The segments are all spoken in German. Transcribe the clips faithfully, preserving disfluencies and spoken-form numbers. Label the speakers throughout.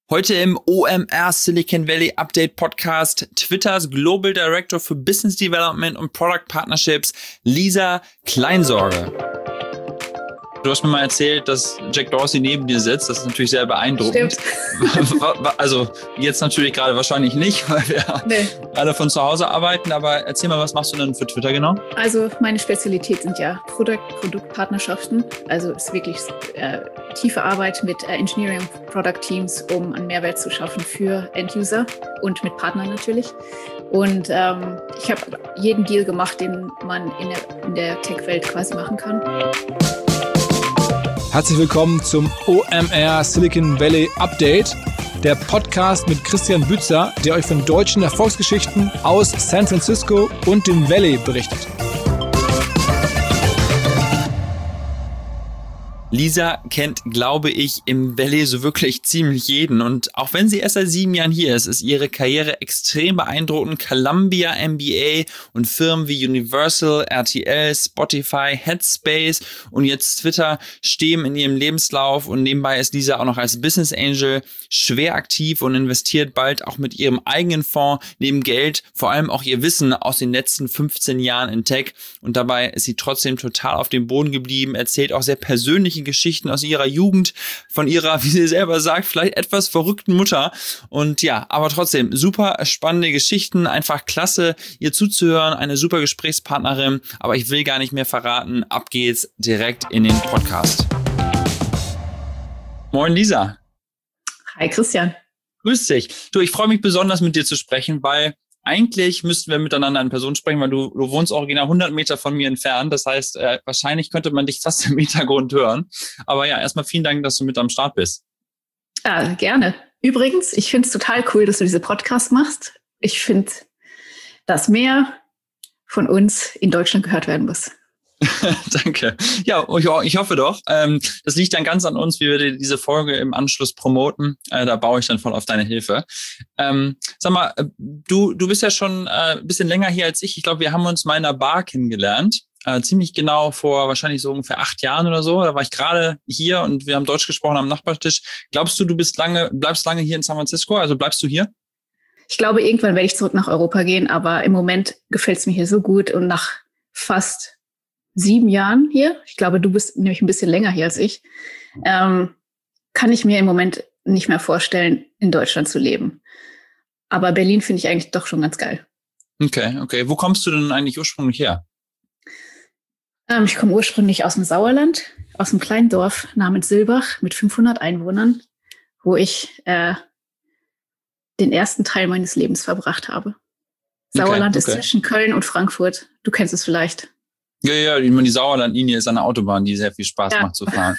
Speaker 1: Heute im O M R Silicon Valley Update Podcast Twitters Global Director für Business Development und Product Partnerships, Lisa Kleinsorge. Du hast mir mal erzählt, dass Jack Dorsey neben dir sitzt. Das ist natürlich sehr beeindruckend.
Speaker 2: Stimmt.
Speaker 1: Also jetzt natürlich gerade wahrscheinlich nicht, weil wir
Speaker 2: Nee.
Speaker 1: alle von zu Hause arbeiten. Aber erzähl mal, was machst du denn für Twitter genau?
Speaker 2: Also meine Spezialität sind ja Produkt, Produktpartnerschaften. Also es ist wirklich äh, tiefe Arbeit mit äh, Engineering Product Teams, um einen Mehrwert zu schaffen für End-User und mit Partnern natürlich. Und ähm, ich habe jeden Deal gemacht, den man in der, in der Tech-Welt quasi machen kann.
Speaker 3: Herzlich willkommen zum O M R Silicon Valley Update, der Podcast mit Christian Bützer, der euch von deutschen Erfolgsgeschichten aus San Francisco und dem Valley berichtet.
Speaker 1: Lisa kennt, glaube ich, im Valley so wirklich ziemlich jeden. Und auch wenn sie erst seit sieben Jahren hier ist, ist ihre Karriere extrem beeindruckend. Columbia M B A und Firmen wie Universal, R T L, Spotify, Headspace und jetzt Twitter stehen in ihrem Lebenslauf. Und nebenbei ist Lisa auch noch als Business Angel schwer aktiv und investiert bald auch mit ihrem eigenen Fonds neben Geld, vor allem auch ihr Wissen aus den letzten fünfzehn Jahren in Tech. Und dabei ist sie trotzdem total auf dem Boden geblieben, erzählt auch sehr persönliche Geschichten aus ihrer Jugend, von ihrer, wie sie selber sagt, vielleicht etwas verrückten Mutter. Und ja, aber trotzdem super spannende Geschichten, einfach klasse, ihr zuzuhören, eine super Gesprächspartnerin. Aber ich will gar nicht mehr verraten, ab geht's direkt in den Podcast. Moin Lisa.
Speaker 2: Hi Christian.
Speaker 1: Grüß dich. Du, ich freue mich besonders mit dir zu sprechen, weil eigentlich müssten wir miteinander in Person sprechen, weil du, du wohnst original hundert Meter von mir entfernt. Das heißt, äh, wahrscheinlich könnte man dich fast im Hintergrund hören. Aber ja, erstmal vielen Dank, dass du mit am Start bist.
Speaker 2: Ja, gerne. Übrigens, ich finde es total cool, dass du diese Podcast machst. Ich finde, dass mehr von uns in Deutschland gehört werden muss.
Speaker 1: Danke. Ja, ich, ich hoffe doch. Ähm, das liegt dann ganz an uns, wie wir diese Folge im Anschluss promoten. Äh, da baue ich dann voll auf deine Hilfe. Ähm, sag mal, du, du bist ja schon äh, ein bisschen länger hier als ich. Ich glaube, wir haben uns mal in einer Bar kennengelernt. Äh, ziemlich genau vor wahrscheinlich so ungefähr acht Jahren oder so. Da war ich gerade hier und wir haben Deutsch gesprochen am Nachbartisch. Glaubst du, du bist lange, bleibst lange hier in San Francisco? Also bleibst du hier?
Speaker 2: Ich glaube, irgendwann werde ich zurück nach Europa gehen, aber im Moment gefällt es mir hier so gut und nach fast sieben Jahren hier, ich glaube, du bist nämlich ein bisschen länger hier als ich, ähm, kann ich mir im Moment nicht mehr vorstellen, in Deutschland zu leben. Aber Berlin finde ich eigentlich doch schon ganz geil.
Speaker 1: Okay, okay. Wo kommst du denn eigentlich ursprünglich her?
Speaker 2: Ähm, ich komme ursprünglich aus dem Sauerland, aus einem kleinen Dorf namens Silbach mit fünfhundert Einwohnern, wo ich äh, den ersten Teil meines Lebens verbracht habe. Sauerland
Speaker 1: okay, okay.
Speaker 2: ist zwischen Köln und Frankfurt. Du kennst es vielleicht.
Speaker 1: Ja, ja, ich meine, die Sauerlandlinie ist eine Autobahn, die sehr viel Spaß
Speaker 2: Ja.
Speaker 1: macht zu fahren.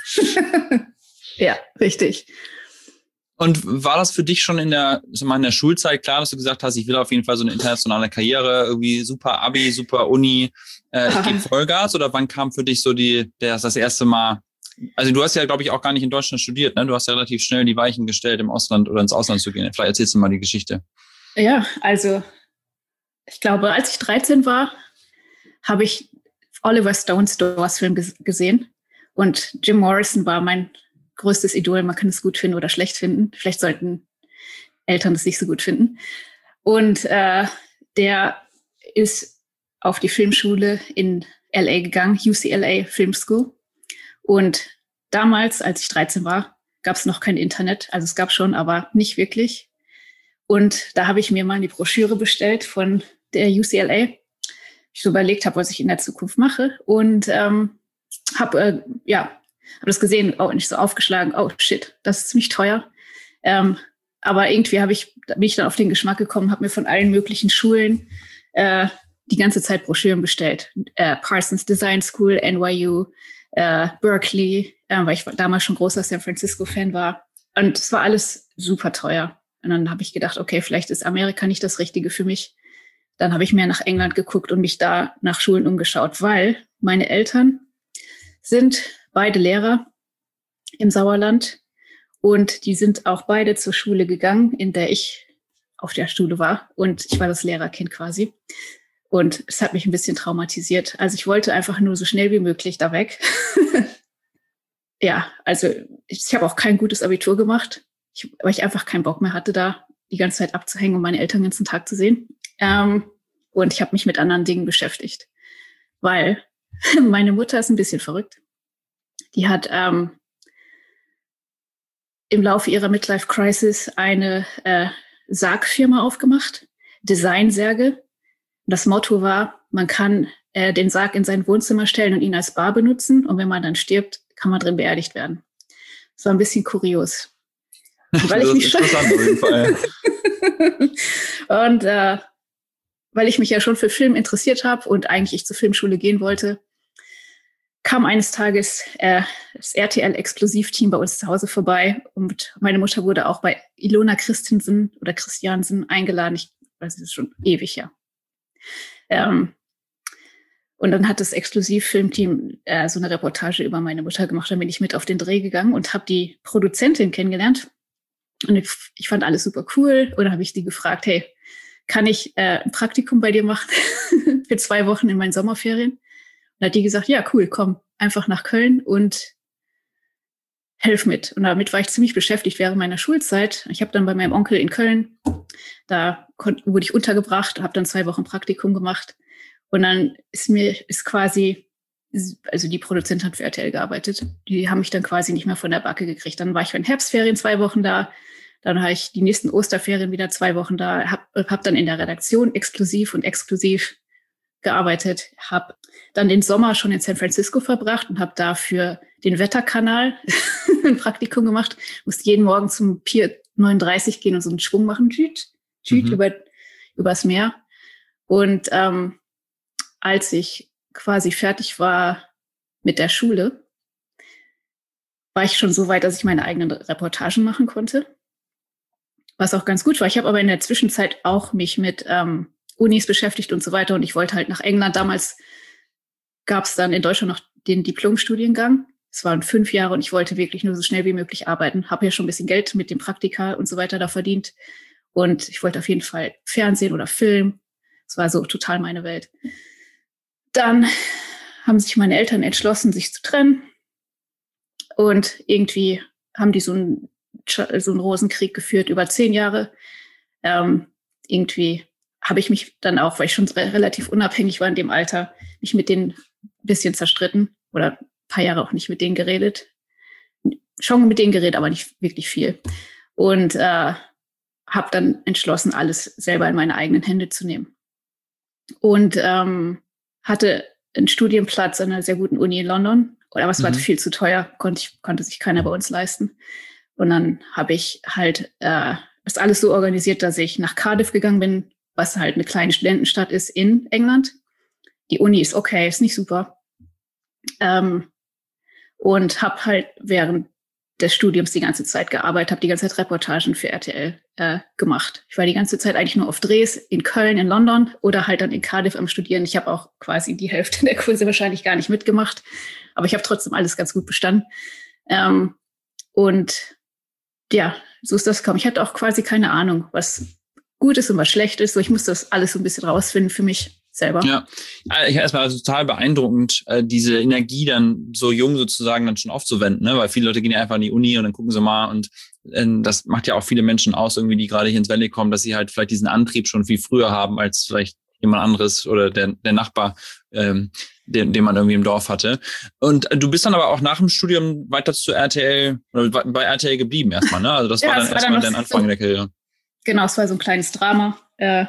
Speaker 2: Ja, richtig.
Speaker 1: Und war das für dich schon in der, sag mal, in der Schulzeit klar, dass du gesagt hast, ich will auf jeden Fall so eine internationale Karriere, irgendwie super Abi, super Uni, äh, ich gebe Vollgas? Oder wann kam für dich so die, das, das erste Mal? Also du hast ja, glaube ich, auch gar nicht in Deutschland studiert, ne? Du hast ja relativ schnell die Weichen gestellt, im Ausland oder ins Ausland zu gehen. Vielleicht erzählst du mal die Geschichte.
Speaker 2: Ja, also ich glaube, als ich dreizehn war, habe ich Oliver Stones Doors-Film gesehen. Und Jim Morrison war mein größtes Idol. Man kann es gut finden oder schlecht finden. Vielleicht sollten Eltern es nicht so gut finden. Und äh, der ist auf die Filmschule in L A gegangen, U C L A Film School. Und damals, als ich dreizehn war, gab es noch kein Internet. Also es gab schon, aber nicht wirklich. Und da habe ich mir mal die Broschüre bestellt von der U C L A. Ich so überlegt habe, was ich in der Zukunft mache und ähm, habe äh, ja habe das gesehen, oh, nicht so aufgeschlagen, oh shit, das ist ziemlich teuer. Ähm, aber irgendwie habe ich da bin ich dann auf den Geschmack gekommen, habe mir von allen möglichen Schulen äh, die ganze Zeit Broschüren bestellt. Äh, Parsons Design School, N Y U, äh, Berkeley, äh, weil ich damals schon großer San Francisco-Fan war. Und es war alles super teuer. Und dann habe ich gedacht, okay, vielleicht ist Amerika nicht das Richtige für mich. Dann habe ich mehr nach England geguckt und mich da nach Schulen umgeschaut, weil meine Eltern sind beide Lehrer im Sauerland und die sind auch beide zur Schule gegangen, in der ich auf der Schule war und ich war das Lehrerkind quasi. Und es hat mich ein bisschen traumatisiert. Also ich wollte einfach nur so schnell wie möglich da weg. Ja, also ich, ich habe auch kein gutes Abitur gemacht. ich, weil ich einfach keinen Bock mehr hatte, da die ganze Zeit abzuhängen und meine Eltern den ganzen Tag zu sehen. Ähm, und ich habe mich mit anderen Dingen beschäftigt, weil meine Mutter ist ein bisschen verrückt. Die hat ähm, im Laufe ihrer Midlife-Crisis eine äh, Sargfirma aufgemacht, Designsärge. Das Motto war, man kann äh, den Sarg in sein Wohnzimmer stellen und ihn als Bar benutzen. Und wenn man dann stirbt, kann man drin beerdigt werden. Das war ein bisschen kurios. Und weil ich mich schon auf jeden Fall. Und äh, weil ich mich ja schon für Film interessiert habe und eigentlich ich zur Filmschule gehen wollte, kam eines Tages äh, das R T L-Exklusivteam bei uns zu Hause vorbei und meine Mutter wurde auch bei Ilona Christensen oder Christiansen eingeladen. Ich weiß, es ist schon ewig her. Ähm, und dann hat das Exklusivfilmteam äh, so eine Reportage über meine Mutter gemacht. Dann bin ich mit auf den Dreh gegangen und habe die Produzentin kennengelernt. Und ich, ich fand alles super cool. Und dann habe ich die gefragt, hey, kann ich äh, ein Praktikum bei dir machen für zwei Wochen in meinen Sommerferien? Und hat die gesagt, ja, cool, komm, einfach nach Köln und helf mit. Und damit war ich ziemlich beschäftigt während meiner Schulzeit. Ich habe dann bei meinem Onkel in Köln, da kon- wurde ich untergebracht, habe dann zwei Wochen Praktikum gemacht. Und dann ist mir, ist quasi, also die Produzentin hat für R T L gearbeitet, die haben mich dann quasi nicht mehr von der Backe gekriegt. Dann war ich für den Herbstferien zwei Wochen da, dann habe ich die nächsten Osterferien wieder zwei Wochen da, habe hab dann in der Redaktion exklusiv und exklusiv gearbeitet, habe dann den Sommer schon in San Francisco verbracht und habe da für den Wetterkanal ein Praktikum gemacht, musste jeden Morgen zum Pier neununddreißig gehen und so einen Schwung machen, tschüt, tschüt, mhm. über, übers Meer. Und ähm, als ich quasi fertig war mit der Schule, war ich schon so weit, dass ich meine eigenen Reportagen machen konnte, was auch ganz gut war. Ich habe aber in der Zwischenzeit auch mich mit ähm, Unis beschäftigt und so weiter. Und ich wollte halt nach England. Damals gab es dann in Deutschland noch den Diplomstudiengang. Es waren fünf Jahre und ich wollte wirklich nur so schnell wie möglich arbeiten. Habe ja schon ein bisschen Geld mit dem Praktika und so weiter da verdient. Und ich wollte auf jeden Fall Fernsehen oder Film. Es war so total meine Welt. Dann haben sich meine Eltern entschlossen, sich zu trennen. Und irgendwie haben die so einen, so einen Rosenkrieg geführt über zehn Jahre. Ähm, irgendwie habe ich mich dann auch, weil ich schon relativ unabhängig war in dem Alter, mich mit denen ein bisschen zerstritten oder ein paar Jahre auch nicht mit denen geredet. Schon mit denen geredet, aber nicht wirklich viel. Und äh, habe dann entschlossen, alles selber in meine eigenen Hände zu nehmen. Und ähm, hatte einen Studienplatz an einer sehr guten Uni in London, aber es war mhm. viel zu teuer, konnte, ich, konnte sich keiner bei uns leisten. Und dann habe ich halt äh, das alles so organisiert, dass ich nach Cardiff gegangen bin, was halt eine kleine Studentenstadt ist in England. Die Uni ist okay, ist nicht super. Ähm, und habe halt während des Studiums die ganze Zeit gearbeitet, habe die ganze Zeit Reportagen für R T L äh, gemacht. Ich war die ganze Zeit eigentlich nur auf Drehs in Köln, in London oder halt dann in Cardiff am Studieren. Ich habe auch quasi die Hälfte der Kurse wahrscheinlich gar nicht mitgemacht, aber ich habe trotzdem alles ganz gut bestanden. Ähm, und ja, so ist das gekommen. Ich hatte auch quasi keine Ahnung, was gut ist und was schlecht ist. So, ich musste das alles so ein bisschen rausfinden für mich selber.
Speaker 1: Ja, ich erstmal also total beeindruckend, äh, diese Energie dann so jung sozusagen dann schon aufzuwenden, ne? Weil viele Leute gehen ja einfach an die Uni und dann gucken sie mal und äh, das macht ja auch viele Menschen aus, irgendwie, die gerade hier ins Valley kommen, dass sie halt vielleicht diesen Antrieb schon viel früher haben als vielleicht jemand anderes oder der, der Nachbar, ähm, den, den man irgendwie im Dorf hatte. Und äh, du bist dann aber auch nach dem Studium weiter zu R T L oder bei R T L geblieben erstmal, ne? Also das ja, war dann das erstmal dein Anfang so, der Karriere.
Speaker 2: Genau, es war so ein kleines Drama. Äh,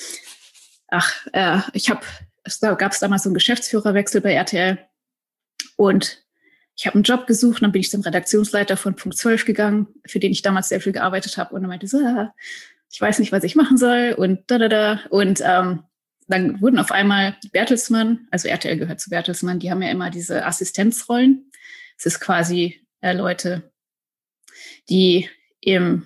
Speaker 2: ach, äh, ich habe, es da gab es damals so einen Geschäftsführerwechsel bei R T L und ich habe einen Job gesucht, dann bin ich zum Redaktionsleiter von Punkt zwölf gegangen, für den ich damals sehr viel gearbeitet habe und dann meinte so, ah, ich weiß nicht, was ich machen soll und da, da, da. Und ähm, dann wurden auf einmal Bertelsmann, also R T L gehört zu Bertelsmann, die haben ja immer diese Assistenzrollen. Es ist quasi äh, Leute, die im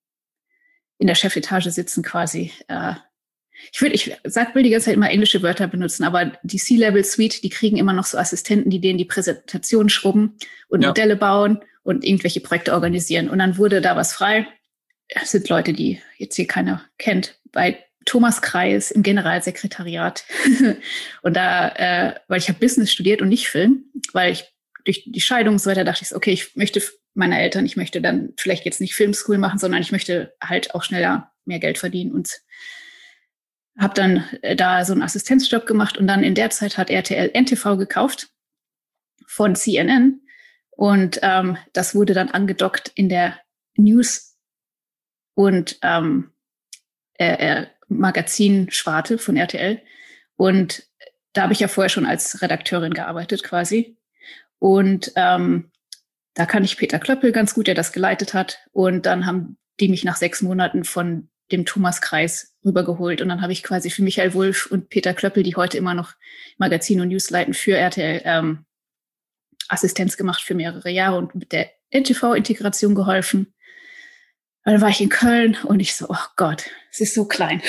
Speaker 2: in der Chefetage sitzen quasi. Äh, ich will, ich sag, will die ganze Zeit immer englische Wörter benutzen, aber die C-Level-Suite, die kriegen immer noch so Assistenten, die denen die Präsentation schrubben und ja. Modelle bauen und irgendwelche Projekte organisieren. Und dann wurde da was frei. Das sind Leute, die jetzt hier keiner kennt. Bei Thomas Kreis im Generalsekretariat. Und da, äh, weil ich habe Business studiert und nicht Film, weil ich durch die Scheidung und so weiter dachte ich, okay, ich möchte meiner Eltern, ich möchte dann vielleicht jetzt nicht Filmschool machen, sondern ich möchte halt auch schneller mehr Geld verdienen und habe dann da so einen Assistenzjob gemacht und dann in der Zeit hat R T L N T V gekauft von C N N und ähm, das wurde dann angedockt in der News- und ähm, äh, äh, Magazinsparte von R T L und da habe ich ja vorher schon als Redakteurin gearbeitet quasi und ähm, da kann ich Peter Klöppel ganz gut, der das geleitet hat und dann haben die mich nach sechs Monaten von dem Thomas-Kreis rübergeholt. Und dann habe ich quasi für Michael Wulff und Peter Klöppel, die heute immer noch Magazin und News leiten, für R T L ähm, Assistenz gemacht für mehrere Jahre und mit der N T V-Integration geholfen. Und dann war ich in Köln und ich so, oh Gott, es ist so klein.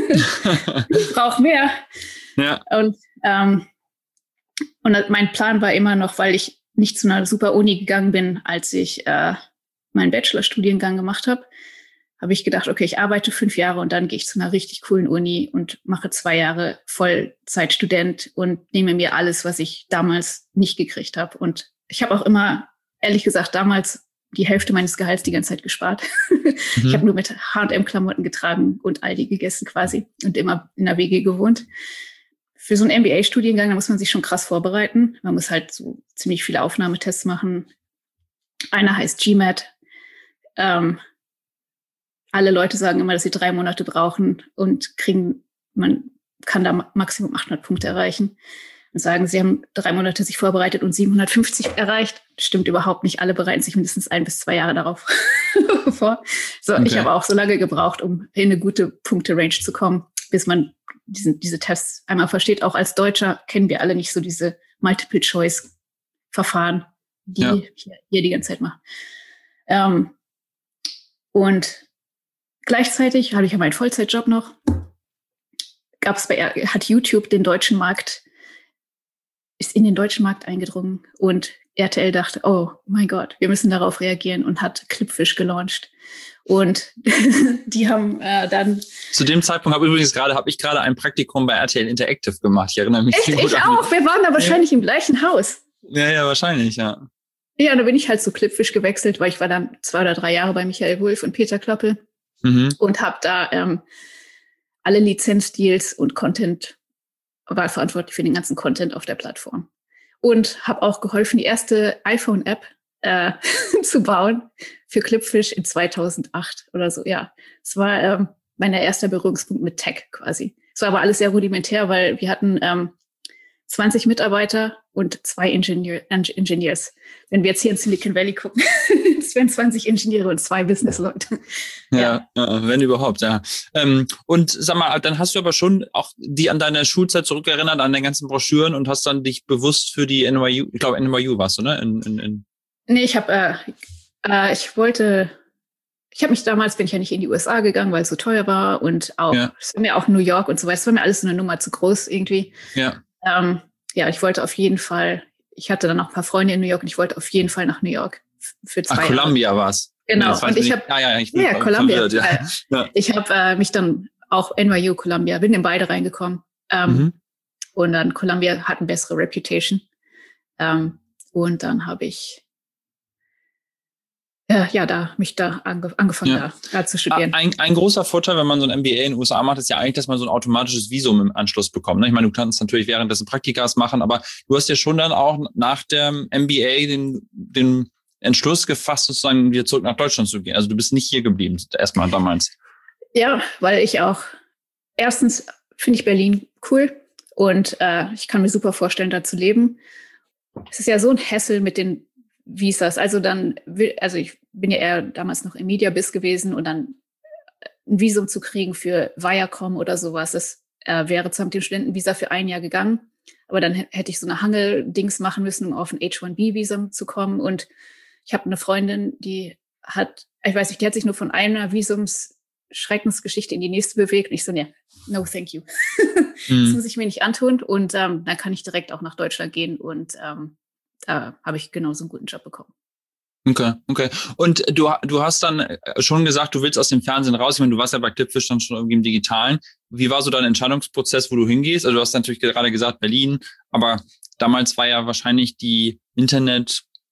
Speaker 2: Ich brauche mehr. Ja. Und, ähm, und mein Plan war immer noch, weil ich nicht zu einer super Uni gegangen bin, als ich äh, meinen Bachelorstudiengang gemacht habe, habe ich gedacht, okay, ich arbeite fünf Jahre und dann gehe ich zu einer richtig coolen Uni und mache zwei Jahre Vollzeitstudent und nehme mir alles, was ich damals nicht gekriegt habe. Und ich habe auch immer, ehrlich gesagt, damals die Hälfte meines Gehalts die ganze Zeit gespart. Mhm. Ich habe nur mit H und M-Klamotten getragen und Aldi gegessen quasi und immer in der W G gewohnt. Für so einen M B A-Studiengang, da muss man sich schon krass vorbereiten. Man muss halt so ziemlich viele Aufnahmetests machen. Einer heißt G M A T. Ähm, Alle Leute sagen immer, dass sie drei Monate brauchen und kriegen, man kann da Maximum achthundert Punkte erreichen. Und sagen, sie haben drei Monate sich vorbereitet und siebenhundertfünfzig erreicht. Stimmt überhaupt nicht. Alle bereiten sich mindestens ein bis zwei Jahre darauf vor. So, okay. Ich habe auch so lange gebraucht, um in eine gute Punkte-Range zu kommen, bis man diesen, diese Tests einmal versteht. Auch als Deutscher kennen wir alle nicht so diese Multiple-Choice-Verfahren, die ja. hier, hier die ganze Zeit machen. Ähm, und gleichzeitig habe ich ja meinen Vollzeitjob noch. Gab es bei, hat YouTube den deutschen Markt, ist in den deutschen Markt eingedrungen und R T L dachte, oh mein Gott, wir müssen darauf reagieren und hat Clipfish gelauncht. Und die haben äh, dann...
Speaker 1: Zu dem Zeitpunkt habe übrigens gerade, habe ich gerade ein Praktikum bei R T L Interactive gemacht. Ich erinnere mich.
Speaker 2: Echt? Ich auch. Wir waren da wahrscheinlich ja. im gleichen Haus.
Speaker 1: Ja, ja, wahrscheinlich, ja.
Speaker 2: Ja, da bin ich halt zu Clipfish gewechselt, weil ich war dann zwei oder drei Jahre bei Michael Wulff und Peter Klöppel. Mhm. Und habe da ähm, alle Lizenzdeals und Content, war verantwortlich für den ganzen Content auf der Plattform. Und habe auch geholfen, die erste iPhone-App äh, zu bauen für Clipfish in zweitausendacht oder so. Ja, es war ähm, mein erster Berührungspunkt mit Tech quasi. Es war aber alles sehr rudimentär, weil wir hatten ähm, zwanzig Mitarbeiter und zwei Ingenieur, Engineers. Wenn wir jetzt hier in Silicon Valley gucken, es wären zwanzig Ingenieure und zwei Businessleute.
Speaker 1: Ja, ja, wenn überhaupt, ja. Ähm, und sag mal, dann hast du aber schon auch die an deine Schulzeit zurückerinnert, an den ganzen Broschüren und hast dann dich bewusst für die N Y U, ich glaube N Y U warst du, ne? In, in, in
Speaker 2: nee, ich habe, äh, äh, ich wollte, ich habe mich damals, bin ich ja nicht in die U S A gegangen, weil es so teuer war und auch, ja. es war mir auch New York und so weiter, es war mir alles so eine Nummer zu groß irgendwie.
Speaker 1: Ja.
Speaker 2: Ähm, ja, ich wollte auf jeden Fall, ich hatte dann noch ein paar Freunde in New York und ich wollte auf jeden Fall nach New York für zwei Ach,
Speaker 1: Jahre. Columbia war's.
Speaker 2: Genau. Nee, und ich habe,
Speaker 1: ja, ja, ich bin
Speaker 2: ja, Columbia.
Speaker 1: Verwirrt, ja.
Speaker 2: Ja. Ich habe äh, mich dann auch N Y U, Columbia, bin in beide reingekommen. Ähm, mhm. Und dann Columbia hat eine bessere Reputation. Ähm, und dann habe ich Ja, ja, da mich da ange, angefangen, ja. da, da zu studieren.
Speaker 1: Ein, ein großer Vorteil, wenn man so ein M B A in den U S A macht, ist ja eigentlich, dass man so ein automatisches Visum im Anschluss bekommt. Ich meine, du kannst natürlich währenddessen Praktikas machen, aber du hast ja schon dann auch nach dem M B A den, den Entschluss gefasst, sozusagen wieder zurück nach Deutschland zu gehen. Also du bist nicht hier geblieben, erstmal damals.
Speaker 2: Ja, weil ich auch, erstens finde ich Berlin cool und äh, ich kann mir super vorstellen, da zu leben. Es ist ja so ein Hassel mit den Visas. Also dann, also ich bin ja eher damals noch im Mediabiz gewesen und dann ein Visum zu kriegen für Viacom oder sowas, das äh, wäre zwar mit dem Studentenvisa für ein Jahr gegangen, aber dann hätte ich so eine Hangel-Dings machen müssen, um auf ein H eins B-Visum zu kommen. Und ich habe eine Freundin, die hat, ich weiß nicht, die hat sich nur von einer Visums-Schreckensgeschichte in die nächste bewegt. Und ich so, ne, no, thank you. Mhm. Das muss ich mir nicht antun. Und ähm, dann kann ich direkt auch nach Deutschland gehen und ähm, da habe ich genauso einen guten Job bekommen.
Speaker 1: Okay, okay. Und du, du hast dann schon gesagt, du willst aus dem Fernsehen raus. Ich meine, du warst ja bei Clipfish dann schon irgendwie im Digitalen. Wie war so dein Entscheidungsprozess, wo du hingehst? Also du hast natürlich gerade gesagt Berlin, aber damals war ja wahrscheinlich die Internet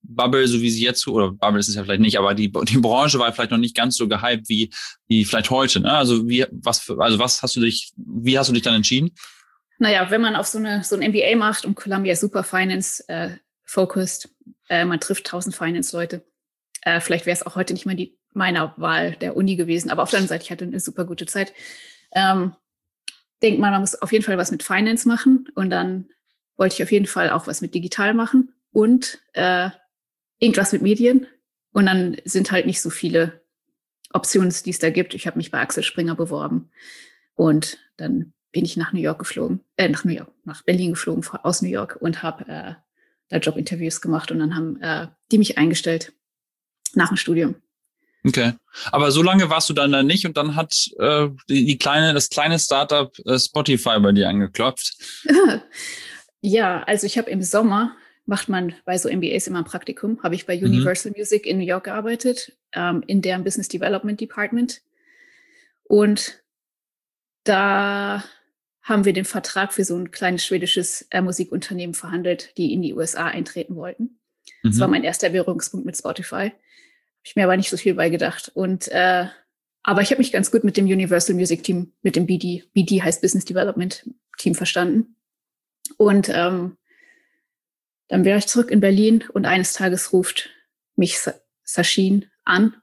Speaker 1: Bubble, so wie sie jetzt, oder Bubble ist es ja vielleicht nicht, aber die, die Branche war vielleicht noch nicht ganz so gehypt wie, wie vielleicht heute, ne? Also wie, was, für, also was hast du dich, wie hast du dich dann entschieden?
Speaker 2: Naja, wenn man auf so eine, so ein M B A macht und Columbia ist super Finance äh, focused, äh, man trifft tausend Finance-Leute. Äh, vielleicht wäre es auch heute nicht mehr die meiner Wahl der Uni gewesen, aber auf der anderen Seite, ich hatte eine super gute Zeit. Ähm, denkt man, man muss auf jeden Fall was mit Finance machen und dann wollte ich auf jeden Fall auch was mit digital machen und äh, irgendwas mit Medien. Und dann sind halt nicht so viele Optionen, die es da gibt. Ich habe mich bei Axel Springer beworben und dann bin ich nach New York geflogen, äh, nach New York, nach Berlin geflogen aus New York und habe äh, da Jobinterviews gemacht und dann haben äh, die mich eingestellt nach dem Studium.
Speaker 1: Okay, aber so lange warst du dann da nicht und dann hat äh, die, die kleine, das kleine Startup äh, Spotify bei dir angeklopft.
Speaker 2: Ja, also ich habe im Sommer, macht man bei so M B As immer ein Praktikum, habe ich bei Universal mhm. Music in New York gearbeitet, ähm, in deren Business Development Department. Und da haben wir den Vertrag für so ein kleines schwedisches äh, Musikunternehmen verhandelt, die in die U S A eintreten wollten. Mhm. Das war mein erster Berührungspunkt mit Spotify. Habe ich mir aber nicht so viel bei gedacht. Und, äh, aber ich habe mich ganz gut mit dem Universal Music Team, mit dem B D, B D heißt Business Development Team, verstanden. Und ähm, dann wäre ich zurück in Berlin und eines Tages ruft mich Sachin an.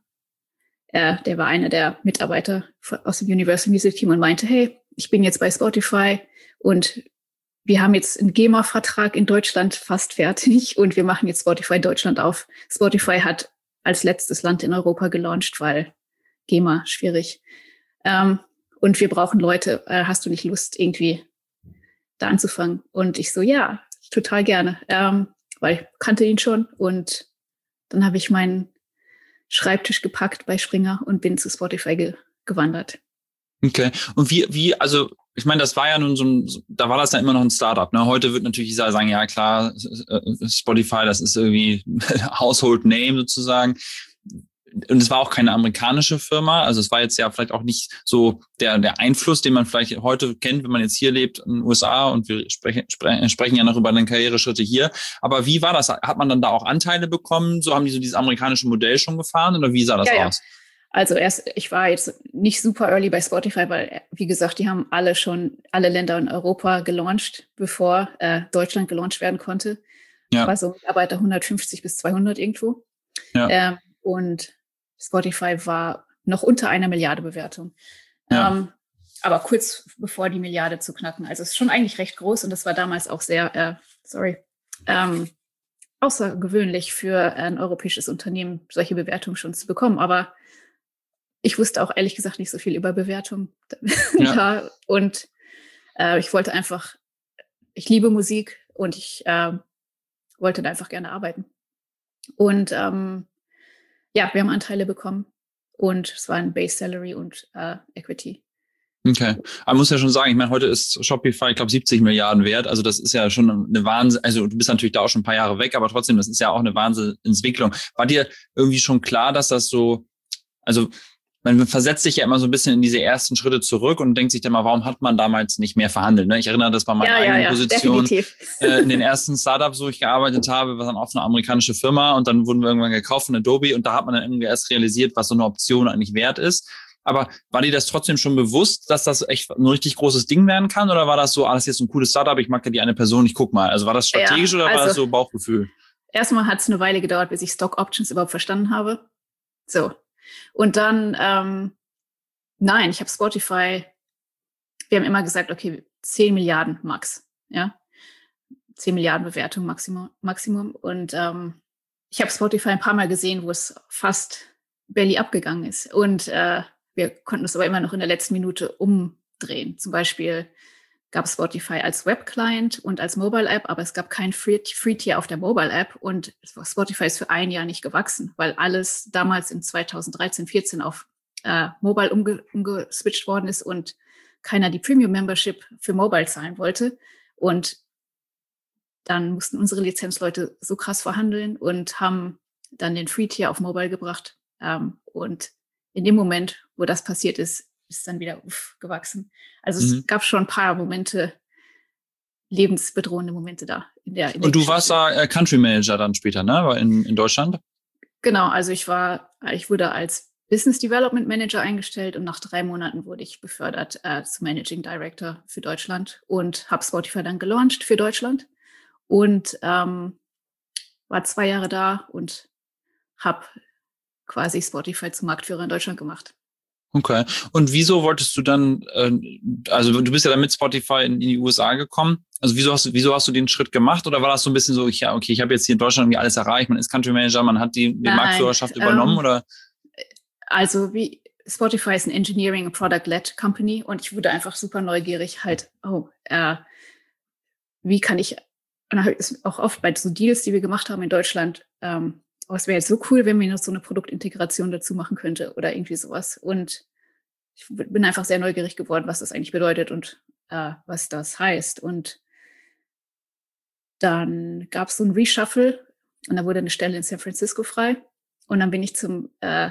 Speaker 2: Äh, der war einer der Mitarbeiter aus dem Universal Music Team und meinte, hey, ich bin jetzt bei Spotify und wir haben jetzt einen GEMA-Vertrag in Deutschland fast fertig und wir machen jetzt Spotify Deutschland auf. Spotify hat als letztes Land in Europa gelauncht, weil GEMA schwierig. Ähm, und wir brauchen Leute. Äh, hast du nicht Lust, irgendwie da anzufangen? Und ich so, ja, total gerne, ähm, weil ich kannte ihn schon. Und dann habe ich meinen Schreibtisch gepackt bei Springer und bin zu Spotify ge- gewandert.
Speaker 1: Okay. Und wie, wie, also ich meine, das war ja nun so ein, da war das ja immer noch ein Startup, ne? Heute wird natürlich jeder sagen, ja klar, Spotify, das ist irgendwie Household Name sozusagen. Und es war auch keine amerikanische Firma, also es war jetzt ja vielleicht auch nicht so der der Einfluss, den man vielleicht heute kennt, wenn man jetzt hier lebt in den U S A und wir sprechen, sprechen, sprechen ja noch über deine Karriereschritte hier. Aber wie war das? Hat man dann da auch Anteile bekommen? So haben die so dieses amerikanische Modell schon gefahren oder wie sah das
Speaker 2: ja,
Speaker 1: aus?
Speaker 2: Ja. Also erst, ich war jetzt nicht super early bei Spotify, weil, wie gesagt, die haben alle schon, alle Länder in Europa gelauncht, bevor äh, Deutschland gelauncht werden konnte. Ja. War so Mitarbeiter hundertfünfzig bis zweihundert irgendwo. Ja. Ähm, und Spotify war noch unter einer Milliarde Bewertung. Ja. Ähm, aber kurz bevor die Milliarde zu knacken. Also es ist schon eigentlich recht groß und das war damals auch sehr, äh, sorry, ähm, außergewöhnlich für ein europäisches Unternehmen, solche Bewertungen schon zu bekommen. Aber ich wusste auch ehrlich gesagt nicht so viel über Bewertung. Ja. da. Und äh, ich wollte einfach, ich liebe Musik und ich äh, wollte da einfach gerne arbeiten. Und ähm, ja, wir haben Anteile bekommen und es war ein Base Salary und äh, Equity.
Speaker 1: Okay, aber man muss ja schon sagen, ich meine, heute ist Shopify, ich glaube, siebzig Milliarden wert. Also das ist ja schon eine Wahnsinn, also du bist natürlich da auch schon ein paar Jahre weg, aber trotzdem, das ist ja auch eine Wahnsinnsentwicklung. War dir irgendwie schon klar, dass das so, also man versetzt sich ja immer so ein bisschen in diese ersten Schritte zurück und denkt sich dann mal, warum hat man damals nicht mehr verhandelt? Ne? Ich erinnere das bei meiner
Speaker 2: ja,
Speaker 1: eigenen
Speaker 2: ja, ja,
Speaker 1: Position äh, in den ersten Startups, wo ich gearbeitet habe, war dann auch eine amerikanische Firma und dann wurden wir irgendwann gekauft von Adobe und da hat man dann irgendwie erst realisiert, was so eine Option eigentlich wert ist. Aber war dir das trotzdem schon bewusst, dass das echt ein richtig großes Ding werden kann? Oder war das so, ah, das ist jetzt ein cooles Startup, ich mag ja die eine Person, ich guck mal. Also war das strategisch ja, oder also, war das so Bauchgefühl?
Speaker 2: Erstmal hat es eine Weile gedauert, bis ich Stock Options überhaupt verstanden habe. So. Und dann, ähm, nein, ich habe Spotify, wir haben immer gesagt, okay, zehn Milliarden max, ja. zehn Milliarden Bewertung Maximum. Maximum. Und ähm, ich habe Spotify ein paar Mal gesehen, wo es fast belly abgegangen ist. Und äh, wir konnten es aber immer noch in der letzten Minute umdrehen. Zum Beispiel gab es Spotify als Web-Client und als Mobile-App, aber es gab kein Free-Tier auf der Mobile-App und Spotify ist für ein Jahr nicht gewachsen, weil alles damals in zweitausenddreizehn, vierzehn auf äh, Mobile umge- umgeswitcht worden ist und keiner die Premium-Membership für Mobile zahlen wollte. Und dann mussten unsere Lizenzleute so krass verhandeln und haben dann den Free-Tier auf Mobile gebracht. Ähm, und in dem Moment, wo das passiert ist, ist dann wieder uff, gewachsen. Also mhm. es gab schon ein paar Momente, lebensbedrohende Momente da. In der, in der
Speaker 1: Und du
Speaker 2: Geschichte.
Speaker 1: warst da äh, Country Manager dann später, ne? In, in Deutschland?
Speaker 2: Genau, also ich war, ich wurde als Business Development Manager eingestellt und nach drei Monaten wurde ich befördert äh, zum Managing Director für Deutschland und habe Spotify dann gelauncht für Deutschland und ähm, war zwei Jahre da und habe quasi Spotify zum Marktführer in Deutschland gemacht.
Speaker 1: Okay. Und wieso wolltest du dann, äh, also du bist ja dann mit Spotify in, in die U S A gekommen, also wieso hast du, wieso hast du den Schritt gemacht oder war das so ein bisschen so, ich, ja, okay, ich habe jetzt hier in Deutschland irgendwie alles erreicht, man ist Country Manager, man hat die, die
Speaker 2: Nein,
Speaker 1: Marktführerschaft übernommen
Speaker 2: ähm,
Speaker 1: oder?
Speaker 2: Also wie Spotify ist ein Engineering and Product-led Company und ich wurde einfach super neugierig halt, oh, äh, wie kann ich, und ist auch oft bei so Deals, die wir gemacht haben in Deutschland, ähm, oh, es wäre jetzt so cool, wenn man noch so eine Produktintegration dazu machen könnte oder irgendwie sowas. Und ich bin einfach sehr neugierig geworden, was das eigentlich bedeutet und äh, was das heißt. Und dann gab es so ein Reshuffle und da wurde eine Stelle in San Francisco frei. Und dann bin ich zum äh,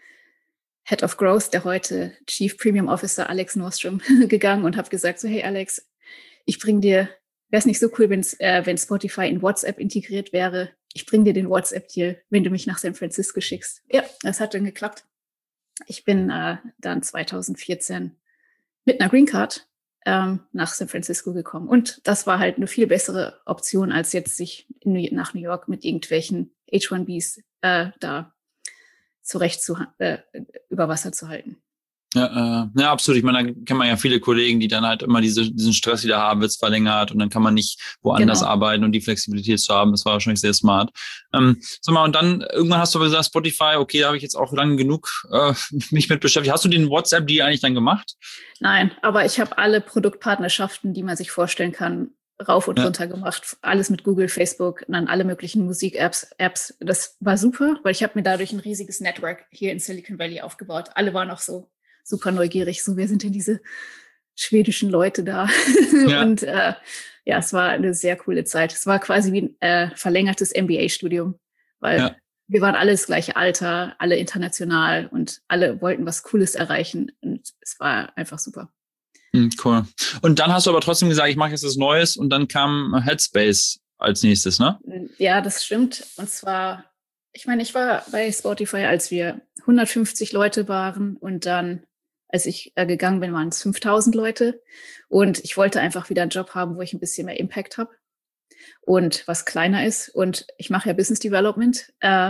Speaker 2: Head of Growth, der heute Chief Premium Officer Alex Nordstrom, gegangen und habe gesagt, so hey Alex, ich bring dir, wäre es nicht so cool, wenn's, äh, wenn Spotify in WhatsApp integriert wäre, ich bring dir den WhatsApp-Deal, wenn du mich nach San Francisco schickst. Ja, das hat dann geklappt. Ich bin äh, dann zwanzig vierzehn mit einer Green Card ähm, nach San Francisco gekommen. Und das war halt eine viel bessere Option, als jetzt sich in New- nach New York mit irgendwelchen H eins Bs äh, da zurecht zu, äh, über Wasser zu halten.
Speaker 1: Ja, äh, ja, absolut. Ich meine, da kennt man ja viele Kollegen, die dann halt immer diese, diesen Stress wieder haben, wird's verlängert und dann kann man nicht woanders
Speaker 2: Genau.
Speaker 1: arbeiten und die Flexibilität zu haben. Das war wahrscheinlich sehr smart. Ähm, sag mal, und dann irgendwann hast du aber gesagt, Spotify, okay, da habe ich jetzt auch lange genug äh, mich mit beschäftigt. Hast du den WhatsApp-Deal eigentlich dann gemacht?
Speaker 2: Nein, aber ich habe alle Produktpartnerschaften, die man sich vorstellen kann, rauf und
Speaker 1: Ja.
Speaker 2: runter gemacht. Alles mit Google, Facebook und dann alle möglichen Musik-Apps. Apps. Das war super, weil ich habe mir dadurch ein riesiges Network hier in Silicon Valley aufgebaut. Alle waren auch so super neugierig. So, wer sind denn diese schwedischen Leute da?
Speaker 1: Ja.
Speaker 2: Und äh, ja, es war eine sehr coole Zeit. Es war quasi wie ein äh, verlängertes M B A-Studium, weil
Speaker 1: Ja.
Speaker 2: wir waren alle das gleiche Alter, alle international und alle wollten was Cooles erreichen. Und es war einfach super.
Speaker 1: Hm, cool. Und dann hast du aber trotzdem gesagt, ich mache jetzt was Neues und dann kam Headspace als nächstes, ne?
Speaker 2: Ja, das stimmt. Und zwar, ich meine, ich war bei Spotify, als wir hundertfünfzig Leute waren und dann, als ich äh, gegangen bin, waren es fünftausend Leute. Und ich wollte einfach wieder einen Job haben, wo ich ein bisschen mehr Impact habe und was kleiner ist. Und ich mache ja Business Development. Äh,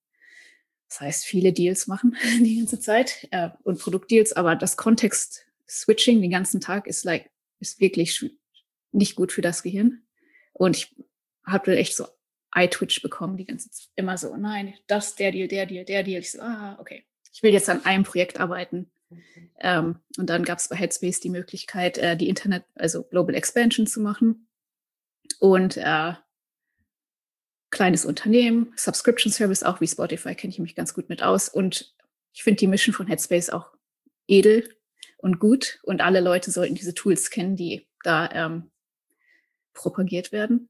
Speaker 2: das heißt, viele Deals machen die ganze Zeit äh, und Produktdeals, aber das Kontext-Switching den ganzen Tag ist like, ist wirklich nicht gut für das Gehirn. Und ich habe echt so Eye-Twitch bekommen, die ganze Zeit. Immer so, nein, das, der Deal, der Deal, der Deal. Ich so, ah, okay. Ich will jetzt an einem Projekt arbeiten. Ähm, und dann gab es bei Headspace die Möglichkeit, äh, die Internet, also Global Expansion zu machen. Und äh, kleines Unternehmen, Subscription Service, auch wie Spotify, kenne ich mich ganz gut mit aus. Und ich finde die Mission von Headspace auch edel und gut. Und alle Leute sollten diese Tools kennen, die da ähm, propagiert werden.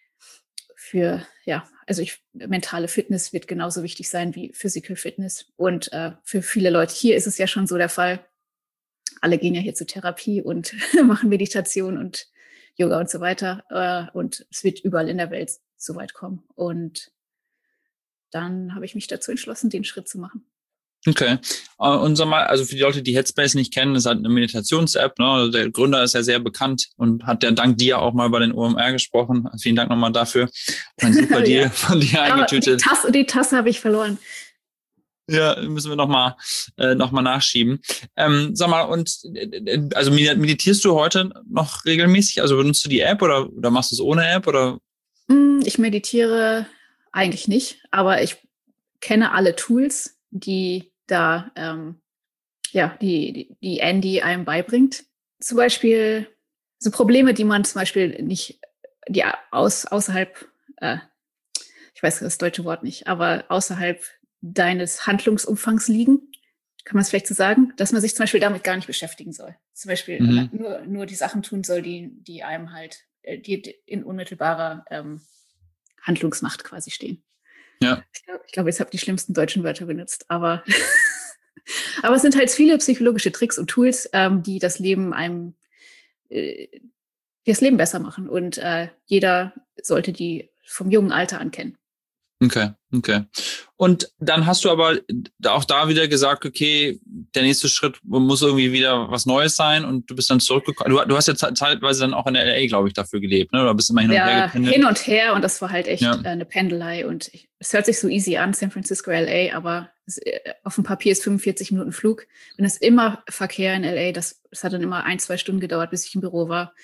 Speaker 2: Für, ja, also ich, mentale Fitness wird genauso wichtig sein wie Physical Fitness. Und äh, für viele Leute hier ist es ja schon so der Fall. Alle gehen ja hier zur Therapie und machen Meditation und Yoga und so weiter. Äh, und es wird überall in der Welt so weit kommen. Und dann habe ich mich dazu entschlossen, den Schritt zu machen.
Speaker 1: Okay. Und sag mal, also für die Leute, die Headspace nicht kennen, das ist halt eine Meditations-App. Ne? Also der Gründer ist ja sehr bekannt und hat ja dank dir auch mal bei den O M R gesprochen. Also vielen Dank nochmal dafür. Ein super Deal
Speaker 2: Ja.
Speaker 1: von dir eingetütet.
Speaker 2: Die Tasse, die Tasse habe ich verloren.
Speaker 1: Ja, müssen wir nochmal äh, noch mal nachschieben. Ähm, sag mal, und äh, also meditierst du heute noch regelmäßig? Also benutzt du die App oder, oder machst du es ohne App? Oder?
Speaker 2: Ich meditiere eigentlich nicht, aber ich kenne alle Tools, die da, ähm, ja, die, die, die Andy einem beibringt. Zum Beispiel so Probleme, die man zum Beispiel nicht, die aus, außerhalb, äh, ich weiß das deutsche Wort nicht, aber außerhalb deines Handlungsumfangs liegen, kann man es vielleicht so sagen, dass man sich zum Beispiel damit gar nicht beschäftigen soll. Zum Beispiel
Speaker 1: Mhm.
Speaker 2: nur, nur die Sachen tun soll, die, die einem halt, die in unmittelbarer ähm, Handlungsmacht quasi stehen.
Speaker 1: Ja.
Speaker 2: Ich glaube, glaub, jetzt habe ich die schlimmsten deutschen Wörter benutzt, aber, aber es sind halt viele psychologische Tricks und Tools, ähm, die das Leben einem äh, die das Leben besser machen. Und äh, jeder sollte die vom jungen Alter an kennen.
Speaker 1: Okay, okay. Und dann hast du aber auch da wieder gesagt, okay, der nächste Schritt muss irgendwie wieder was Neues sein und du bist dann zurückgekommen. Du, du hast ja zeitweise dann auch in der L A, glaube ich, dafür gelebt, ne? Oder bist immer hin und
Speaker 2: ja,
Speaker 1: her gependelt?
Speaker 2: hin und her und das war halt echt
Speaker 1: ja.
Speaker 2: äh, eine Pendelei und ich, es hört sich so easy an, San Francisco, L A, aber es, äh, auf dem Papier ist fünfundvierzig Minuten Flug. Und es ist immer Verkehr in L A, das, das hat dann immer ein, zwei Stunden gedauert, bis ich im Büro war.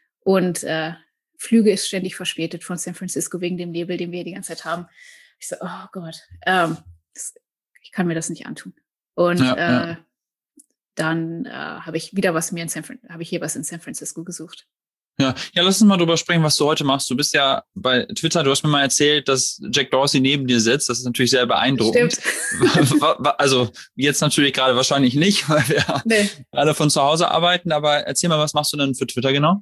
Speaker 2: Und äh, Flüge ist ständig verspätet von San Francisco wegen dem Nebel, den wir die ganze Zeit haben. Ich so, oh Gott, ähm, das, ich kann mir das nicht antun. Und ja, äh, ja. dann äh, habe ich wieder was mehr in San Francisco, habe ich hier was in San Francisco gesucht.
Speaker 1: Ja, ja, lass uns mal drüber sprechen, was du heute machst. Du bist ja bei Twitter, du hast mir mal erzählt, dass Jack Dorsey neben dir sitzt. Das ist natürlich sehr beeindruckend.
Speaker 2: Stimmt.
Speaker 1: Also jetzt natürlich gerade wahrscheinlich nicht, weil wir nee. gerade von zu Hause arbeiten. Aber erzähl mal, was machst du denn für Twitter genau?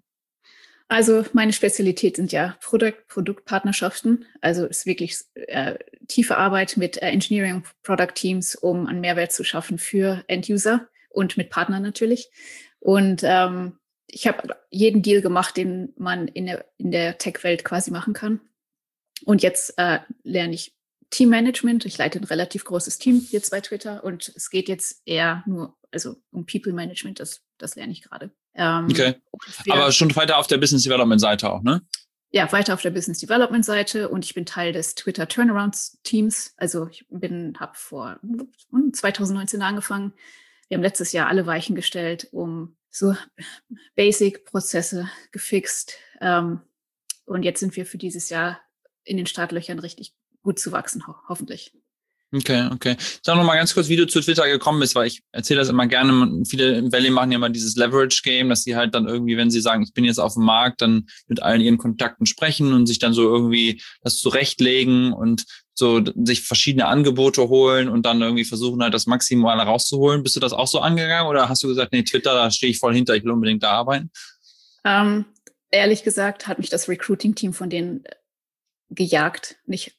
Speaker 2: Also meine Spezialität sind ja Produkt, Produktpartnerschaften. Also es ist wirklich äh, tiefe Arbeit mit äh, Engineering und Product Teams, um einen Mehrwert zu schaffen für End-User und mit Partnern natürlich. Und ähm, ich habe jeden Deal gemacht, den man in der, in der Tech-Welt quasi machen kann. Und jetzt äh, lerne ich Teammanagement. Ich leite ein relativ großes Team jetzt bei Twitter und es geht jetzt eher nur also um People Management, das, das lerne ich gerade. Ähm,
Speaker 1: okay, aber schon weiter auf der Business Development Seite auch, ne?
Speaker 2: Ja, weiter auf der Business Development Seite und ich bin Teil des Twitter Turnaround Teams. Also ich bin, habe vor zwanzig neunzehn angefangen. Wir haben letztes Jahr alle Weichen gestellt, um so Basic-Prozesse gefixt. Ähm, und jetzt sind wir für dieses Jahr in den Startlöchern richtig gut zu wachsen, ho- hoffentlich.
Speaker 1: Okay, okay. Sag noch mal ganz kurz, wie du zu Twitter gekommen bist, weil ich erzähle das immer gerne. Viele im Valley machen ja immer dieses Leverage-Game, dass sie halt dann irgendwie, wenn sie sagen, ich bin jetzt auf dem Markt, dann mit allen ihren Kontakten sprechen und sich dann so irgendwie das zurechtlegen und so sich verschiedene Angebote holen und dann irgendwie versuchen halt das Maximale rauszuholen. Bist du das auch so angegangen oder hast du gesagt, nee, Twitter, da stehe ich voll hinter, ich will unbedingt da arbeiten?
Speaker 2: Ähm, ehrlich gesagt hat mich das Recruiting-Team von denen gejagt, nicht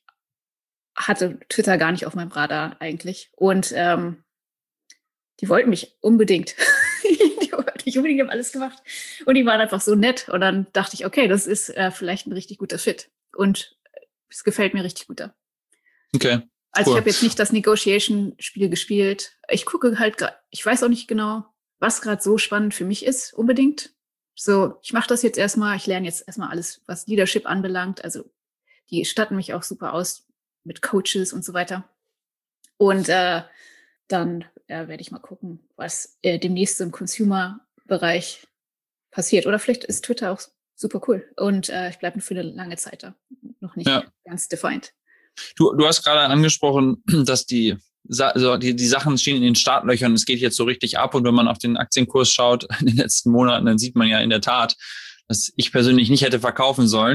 Speaker 2: hatte Twitter gar nicht auf meinem Radar eigentlich. Und ähm, die wollten mich unbedingt. die wollten mich unbedingt, haben alles gemacht. Und die waren einfach so nett. Und dann dachte ich, okay, das ist äh, vielleicht ein richtig guter Fit. Und es gefällt mir richtig gut da.
Speaker 1: Okay.
Speaker 2: Also
Speaker 1: cool.
Speaker 2: Ich habe jetzt nicht das Negotiation-Spiel gespielt. Ich gucke halt gerade, ich weiß auch nicht genau, was gerade so spannend für mich ist, unbedingt. So, ich mache das jetzt erstmal, ich lerne jetzt erstmal alles, was Leadership anbelangt. Also die statten mich auch super aus mit Coaches und so weiter. Und äh, dann äh, werde ich mal gucken, was äh, demnächst im Consumer-Bereich passiert. Oder vielleicht ist Twitter auch super cool. Und äh, ich bleibe für eine lange Zeit da. Noch nicht ja. ganz defined.
Speaker 1: Du, du hast gerade angesprochen, dass die, also die, die Sachen stehen in den Startlöchern. Es geht jetzt so richtig ab. Und wenn man auf den Aktienkurs schaut in den letzten Monaten, dann sieht man ja in der Tat, dass ich persönlich nicht hätte verkaufen sollen.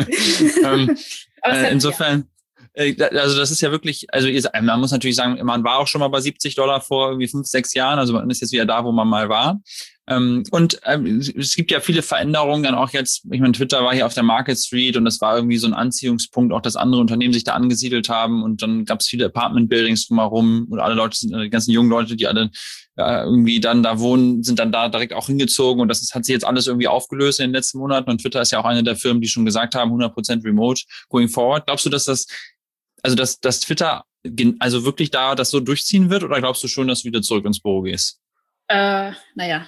Speaker 1: ähm, äh, insofern... Also das ist ja wirklich, also man muss natürlich sagen, man war auch schon mal bei siebzig Dollar vor irgendwie fünf, sechs Jahren, also man ist jetzt wieder da, wo man mal war. Und es gibt ja viele Veränderungen dann auch jetzt, ich meine, Twitter war hier auf der Market Street und das war irgendwie so ein Anziehungspunkt, auch dass andere Unternehmen sich da angesiedelt haben und dann gab es viele Apartment-Buildings drumherum und alle Leute, die ganzen jungen Leute, die alle ja, irgendwie dann da wohnen, sind dann da direkt auch hingezogen und das ist, hat sich jetzt alles irgendwie aufgelöst in den letzten Monaten und Twitter ist ja auch eine der Firmen, die schon gesagt haben, hundert Prozent remote going forward. Glaubst du, dass das Also, dass, dass Twitter also wirklich da das so durchziehen wird oder glaubst du schon, dass du wieder zurück ins Büro gehst?
Speaker 2: Äh, naja,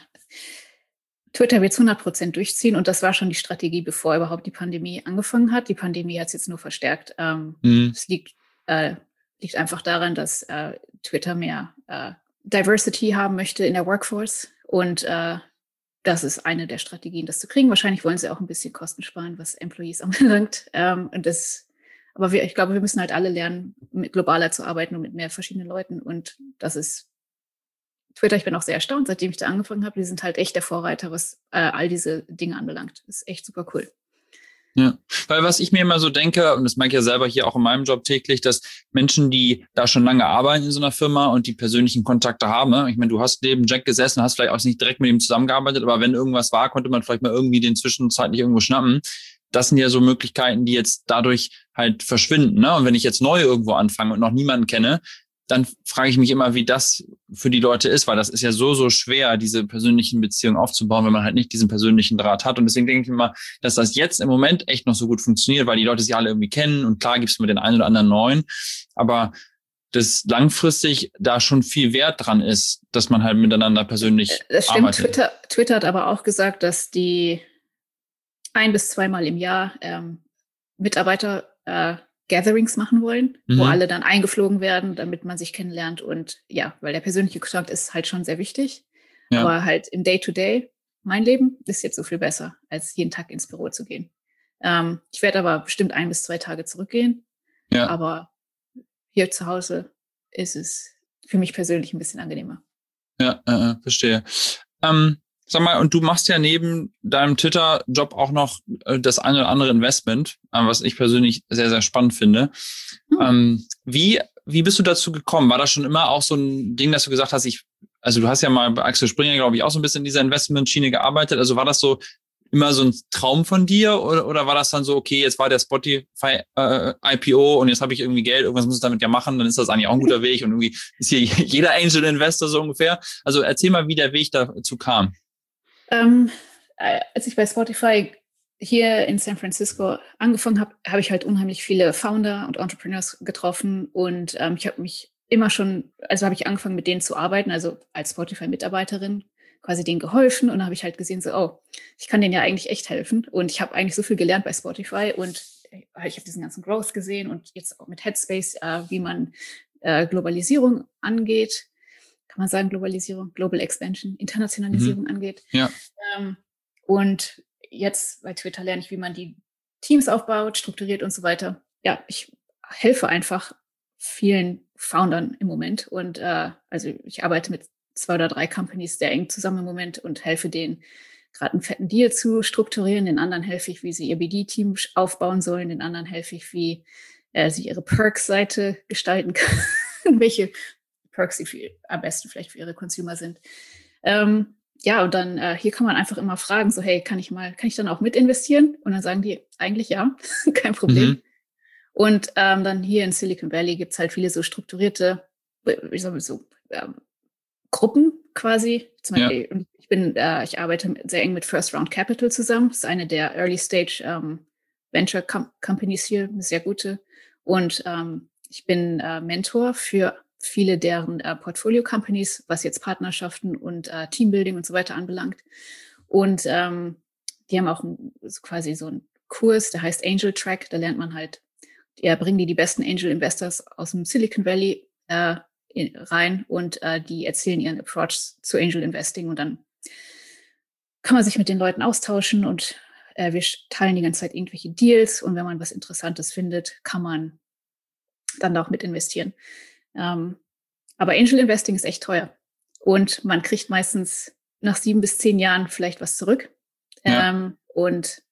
Speaker 2: Twitter wird es hundert Prozent durchziehen und das war schon die Strategie, bevor überhaupt die Pandemie angefangen hat. Die Pandemie hat es jetzt nur verstärkt. Ähm, mhm. Es liegt, äh, liegt einfach daran, dass äh, Twitter mehr äh, Diversity haben möchte in der Workforce und äh, das ist eine der Strategien, das zu kriegen. Wahrscheinlich wollen sie auch ein bisschen Kosten sparen, was Employees anbelangt. Ähm, und das Aber wir, ich glaube, wir müssen halt alle lernen, mit globaler zu arbeiten und mit mehr verschiedenen Leuten. Und das ist Twitter, ich bin auch sehr erstaunt, seitdem ich da angefangen habe. Die sind halt echt der Vorreiter, was äh, all diese Dinge anbelangt. Das ist echt super cool.
Speaker 1: Ja, weil was ich mir immer so denke, und das merke ich ja selber hier auch in meinem Job täglich, dass Menschen, die da schon lange arbeiten in so einer Firma und die persönlichen Kontakte haben, ich meine, du hast neben Jack gesessen, hast vielleicht auch nicht direkt mit ihm zusammengearbeitet, aber wenn irgendwas war, konnte man vielleicht mal irgendwie den zwischenzeitlich irgendwo schnappen. Das sind ja so Möglichkeiten, die jetzt dadurch halt verschwinden. Ne? Und wenn ich jetzt neu irgendwo anfange und noch niemanden kenne, dann frage ich mich immer, wie das für die Leute ist, weil das ist ja so, so schwer, diese persönlichen Beziehungen aufzubauen, wenn man halt nicht diesen persönlichen Draht hat. Und deswegen denke ich immer, dass das jetzt im Moment echt noch so gut funktioniert, weil die Leute sich alle irgendwie kennen und klar gibt es mit den einen oder anderen neuen, aber dass langfristig da schon viel Wert dran ist, dass man halt miteinander persönlich
Speaker 2: Das stimmt.
Speaker 1: arbeitet.
Speaker 2: Twitter, Twitter hat aber auch gesagt, dass die ein- bis zweimal im Jahr ähm, Mitarbeiter äh, Gatherings machen wollen, mhm. wo alle dann eingeflogen werden, damit man sich kennenlernt. Und ja, weil der persönliche Kontakt ist halt schon sehr wichtig. Ja. Aber halt im Day-to-Day, mein Leben ist jetzt so viel besser, als jeden Tag ins Büro zu gehen. Ähm, ich werde aber bestimmt ein bis zwei Tage zurückgehen. Ja. Aber hier zu Hause ist es für mich persönlich ein bisschen angenehmer.
Speaker 1: Ja, äh, verstehe. Ähm, Sag mal, und du machst ja neben deinem Twitter-Job auch noch äh, das eine oder andere Investment, äh, was ich persönlich sehr, sehr spannend finde. Hm. Ähm, wie, wie bist du dazu gekommen? War das schon immer auch so ein Ding, dass du gesagt hast, ich, also du hast ja mal bei Axel Springer, glaube ich, auch so ein bisschen in dieser Investmentschiene gearbeitet. Also war das so immer so ein Traum von dir oder, oder war das dann so, okay, jetzt war der Spotify äh, I P O und jetzt habe ich irgendwie Geld, irgendwas muss ich damit ja machen, dann ist das eigentlich auch ein guter Weg und irgendwie ist hier jeder Angel Investor so ungefähr. Also erzähl mal, wie der Weg dazu kam.
Speaker 2: Ähm, als ich bei Spotify hier in San Francisco angefangen habe, habe ich halt unheimlich viele Founder und Entrepreneurs getroffen und ähm, ich habe mich immer schon, also habe ich angefangen mit denen zu arbeiten, also als Spotify-Mitarbeiterin, quasi denen geholfen und dann habe ich halt gesehen, so, oh, ich kann denen ja eigentlich echt helfen und ich habe eigentlich so viel gelernt bei Spotify und ich habe diesen ganzen Growth gesehen und jetzt auch mit Headspace, äh, wie man äh, Globalisierung angeht. Kann man sagen, Globalisierung, Global Expansion, Internationalisierung mhm. angeht.
Speaker 1: Ja.
Speaker 2: Ähm, und jetzt bei Twitter lerne ich, wie man die Teams aufbaut, strukturiert und so weiter. Ja, ich helfe einfach vielen Foundern im Moment. Und äh, also ich arbeite mit zwei oder drei Companies sehr eng zusammen im Moment und helfe denen, gerade einen fetten Deal zu strukturieren. Den anderen helfe ich, wie sie ihr B D-Team aufbauen sollen. Den anderen helfe ich, wie äh, sie ihre Perks-Seite gestalten können, welche Perks, die für, am besten vielleicht für ihre Consumer sind. Ähm, ja, und dann äh, hier kann man einfach immer fragen, so, hey, kann ich mal, kann ich dann auch mit investieren? Und dann sagen die, eigentlich ja, kein Problem. Mhm. Und ähm, dann hier in Silicon Valley gibt es halt viele so strukturierte, ich sag mal so, ähm, Gruppen quasi. Zum Beispiel, ja. ich bin, äh, ich arbeite sehr eng mit First Round Capital zusammen. Das ist eine der Early Stage ähm, Venture Com- Companies hier, eine sehr gute. Und ähm, ich bin äh, Mentor für viele deren äh, Portfolio-Companies, was jetzt Partnerschaften und äh, Teambuilding und so weiter anbelangt. Und ähm, die haben auch ein, so quasi so einen Kurs, der heißt Angel Track. Da lernt man halt, ja, bringen die die besten Angel Investors aus dem Silicon Valley äh, in, rein und äh, die erzählen ihren Approach zu Angel Investing und dann kann man sich mit den Leuten austauschen und äh, wir teilen die ganze Zeit irgendwelche Deals und wenn man was Interessantes findet, kann man dann da auch mit investieren. Ähm, aber Angel Investing ist echt teuer und man kriegt meistens nach sieben bis zehn Jahren vielleicht was zurück. Ja. Ähm, und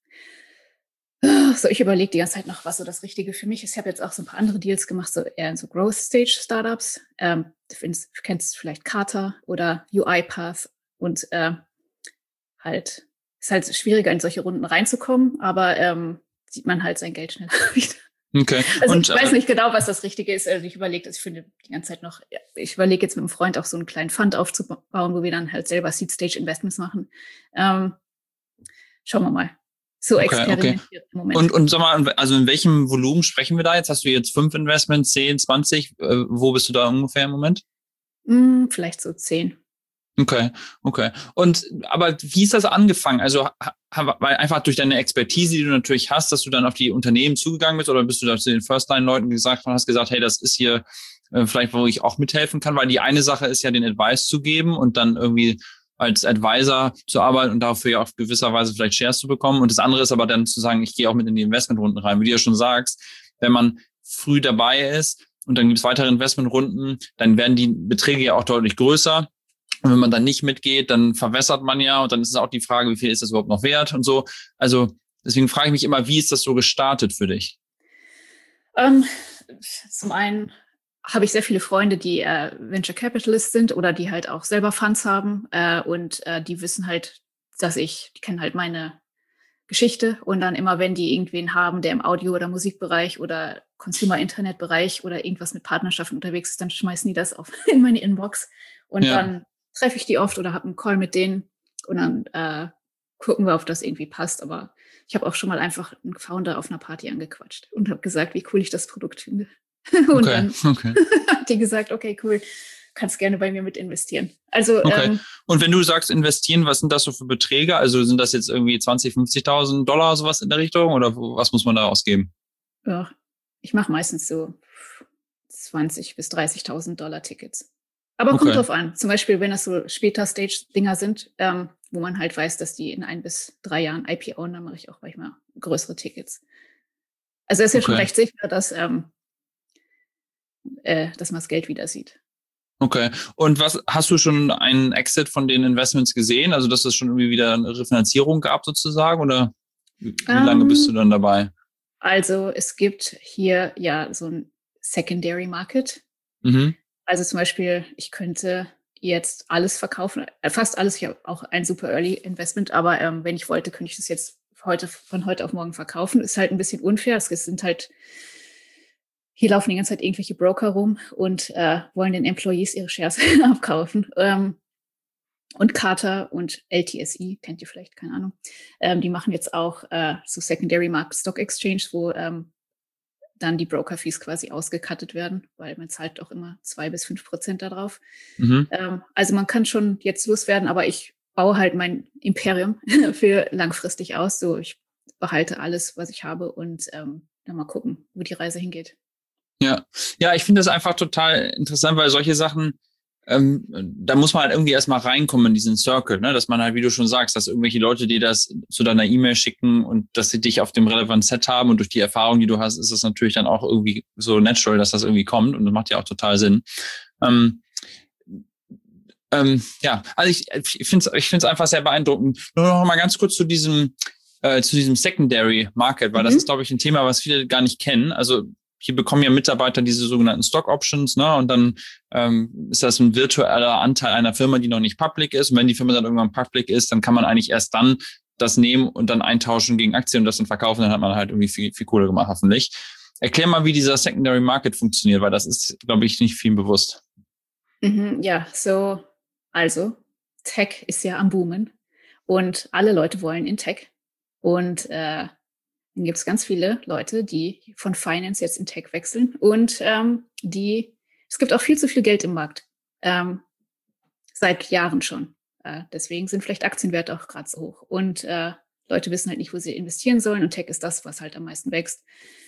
Speaker 2: uh, so ich überlege die ganze Zeit noch, was so das Richtige für mich ist. Ich habe jetzt auch so ein paar andere Deals gemacht, so eher in so Growth Stage Startups. Ähm, du, findest, du kennst vielleicht Carter oder UiPath und äh, halt ist halt schwieriger in solche Runden reinzukommen, aber ähm, sieht man halt sein Geld schneller wieder.
Speaker 1: Okay.
Speaker 2: Also
Speaker 1: und,
Speaker 2: ich weiß nicht genau, was das Richtige ist. Also ich überlege, ich finde die ganze Zeit noch, ich überlege jetzt mit einem Freund auch so einen kleinen Fund aufzubauen, wo wir dann halt selber Seed-Stage-Investments machen. Ähm, schauen wir mal. So
Speaker 1: okay,
Speaker 2: experimentiert
Speaker 1: okay.
Speaker 2: im Moment.
Speaker 1: Und, und sag mal, also in welchem Volumen sprechen wir da jetzt? Hast du jetzt fünf Investments, zehn, zwanzig? Äh, wo bist du da ungefähr im Moment?
Speaker 2: Mm, vielleicht so zehn.
Speaker 1: Okay, okay. Und aber wie ist das angefangen? Also weil einfach durch deine Expertise, die du natürlich hast, dass du dann auf die Unternehmen zugegangen bist oder bist du da zu den First-Line-Leuten gesagt und hast gesagt, hey, das ist hier äh, vielleicht, wo ich auch mithelfen kann, weil die eine Sache ist ja, den Advice zu geben und dann irgendwie als Advisor zu arbeiten und dafür ja auf gewisser Weise vielleicht Shares zu bekommen. Und das andere ist aber dann zu sagen, ich gehe auch mit in die Investmentrunden rein. Wie du ja schon sagst, wenn man früh dabei ist und dann gibt es weitere Investmentrunden, dann werden die Beträge ja auch deutlich größer. Und wenn man dann nicht mitgeht, dann verwässert man ja und dann ist es auch die Frage, wie viel ist das überhaupt noch wert und so. Also deswegen frage ich mich immer, wie ist das so gestartet für dich?
Speaker 2: Um, zum einen habe ich sehr viele Freunde, die äh, Venture Capitalists sind oder die halt auch selber Funds haben äh, und äh, die wissen halt, dass ich, die kennen halt meine Geschichte und dann immer, wenn die irgendwen haben, der im Audio- oder Musikbereich oder Consumer-Internet-Bereich oder irgendwas mit Partnerschaften unterwegs ist, dann schmeißen die das auf in meine Inbox. Und ja. dann treffe ich die oft oder habe einen Call mit denen und dann äh, gucken wir, ob das irgendwie passt. Aber ich habe auch schon mal einfach einen Founder auf einer Party angequatscht und habe gesagt, wie cool ich das Produkt finde. Und
Speaker 1: okay.
Speaker 2: dann
Speaker 1: okay.
Speaker 2: hat die gesagt, okay, cool, kannst gerne bei mir mit investieren. Also,
Speaker 1: okay.
Speaker 2: ähm,
Speaker 1: Und wenn du sagst investieren, was sind das so für Beträge? Also sind das jetzt irgendwie zwanzig, fünfzigtausend Dollar, sowas in der Richtung? Oder was muss man da ausgeben?
Speaker 2: Ja, ich mache meistens so zwanzig bis dreißigtausend Dollar Tickets. Aber
Speaker 1: okay.
Speaker 2: kommt drauf an. Zum Beispiel, wenn das so später Stage-Dinger sind, ähm, wo man halt weiß, dass die in ein bis drei Jahren I P O, dann mache ich auch manchmal größere Tickets. Also es ist ja okay. schon recht sicher, dass, ähm, äh, dass man das Geld wieder sieht.
Speaker 1: Okay. Und was hast du schon einen Exit von den Investments gesehen? Also dass es schon irgendwie wieder eine Refinanzierung gab sozusagen? Oder wie, wie um, lange bist du dann dabei?
Speaker 2: Also es gibt hier ja so ein Secondary Market.
Speaker 1: Mhm.
Speaker 2: Also zum Beispiel, ich könnte jetzt alles verkaufen, äh, fast alles. Ich habe auch ein super Early Investment, aber ähm, wenn ich wollte, könnte ich das jetzt heute von heute auf morgen verkaufen. Ist halt ein bisschen unfair. Es sind halt, hier laufen die ganze Zeit irgendwelche Broker rum und äh, wollen den Employees ihre Shares abkaufen. Ähm, und Carter und L T S E, kennt ihr vielleicht, keine Ahnung. Ähm, die machen jetzt auch äh, so Secondary Market Stock Exchange, wo ähm, dann die Broker-Fees quasi ausgekattet werden, weil man zahlt auch immer zwei bis fünf Prozent da drauf.
Speaker 1: Mhm.
Speaker 2: Ähm, also man kann schon jetzt loswerden, aber ich baue halt mein Imperium für langfristig aus. So, ich behalte alles, was ich habe und ähm, dann mal gucken, wo die Reise hingeht.
Speaker 1: Ja, ja, ich finde das einfach total interessant, weil solche Sachen, ähm, da muss man halt irgendwie erstmal reinkommen in diesen Circle, ne? Dass man halt, wie du schon sagst, dass irgendwelche Leute dir das zu deiner E-Mail schicken und dass sie dich auf dem relevanten Set haben und durch die Erfahrung, die du hast, ist es natürlich dann auch irgendwie so natural, dass das irgendwie kommt und das macht ja auch total Sinn. Ähm, ähm, ja, also ich, ich finde es ich find's einfach sehr beeindruckend. Nur noch mal ganz kurz zu diesem äh, zu diesem Secondary Market, weil mhm. das ist, glaube ich, ein Thema, was viele gar nicht kennen. Also hier bekommen ja Mitarbeiter diese sogenannten Stock Options, ne? Und dann ähm, ist das ein virtueller Anteil einer Firma, die noch nicht public ist. Und wenn die Firma dann irgendwann public ist, dann kann man eigentlich erst dann das nehmen und dann eintauschen gegen Aktien und das dann verkaufen. Dann hat man halt irgendwie viel, viel Kohle gemacht, hoffentlich. Erklär mal, wie dieser Secondary Market funktioniert, weil das ist, glaube ich, nicht vielen bewusst.
Speaker 2: Mhm, ja, so, also Tech ist ja am Boomen und alle Leute wollen in Tech. Und äh, dann gibt es ganz viele Leute, die von Finance jetzt in Tech wechseln und ähm, die, es gibt auch viel zu viel Geld im Markt, ähm, seit Jahren schon. Äh, deswegen sind vielleicht Aktienwerte auch gerade so hoch und äh, Leute wissen halt nicht, wo sie investieren sollen und Tech ist das, was halt am meisten wächst.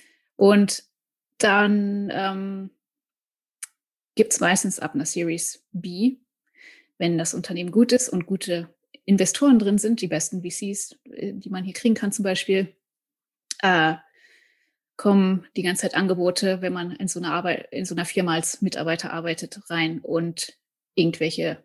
Speaker 2: Und dann ähm, gibt es meistens ab einer Series B, wenn das Unternehmen gut ist und gute Investoren drin sind, die besten V Cs, die man hier kriegen kann zum Beispiel, Äh, kommen die ganze Zeit Angebote, wenn man in so einer Arbeit, in so einer Firma als Mitarbeiter arbeitet, rein und irgendwelche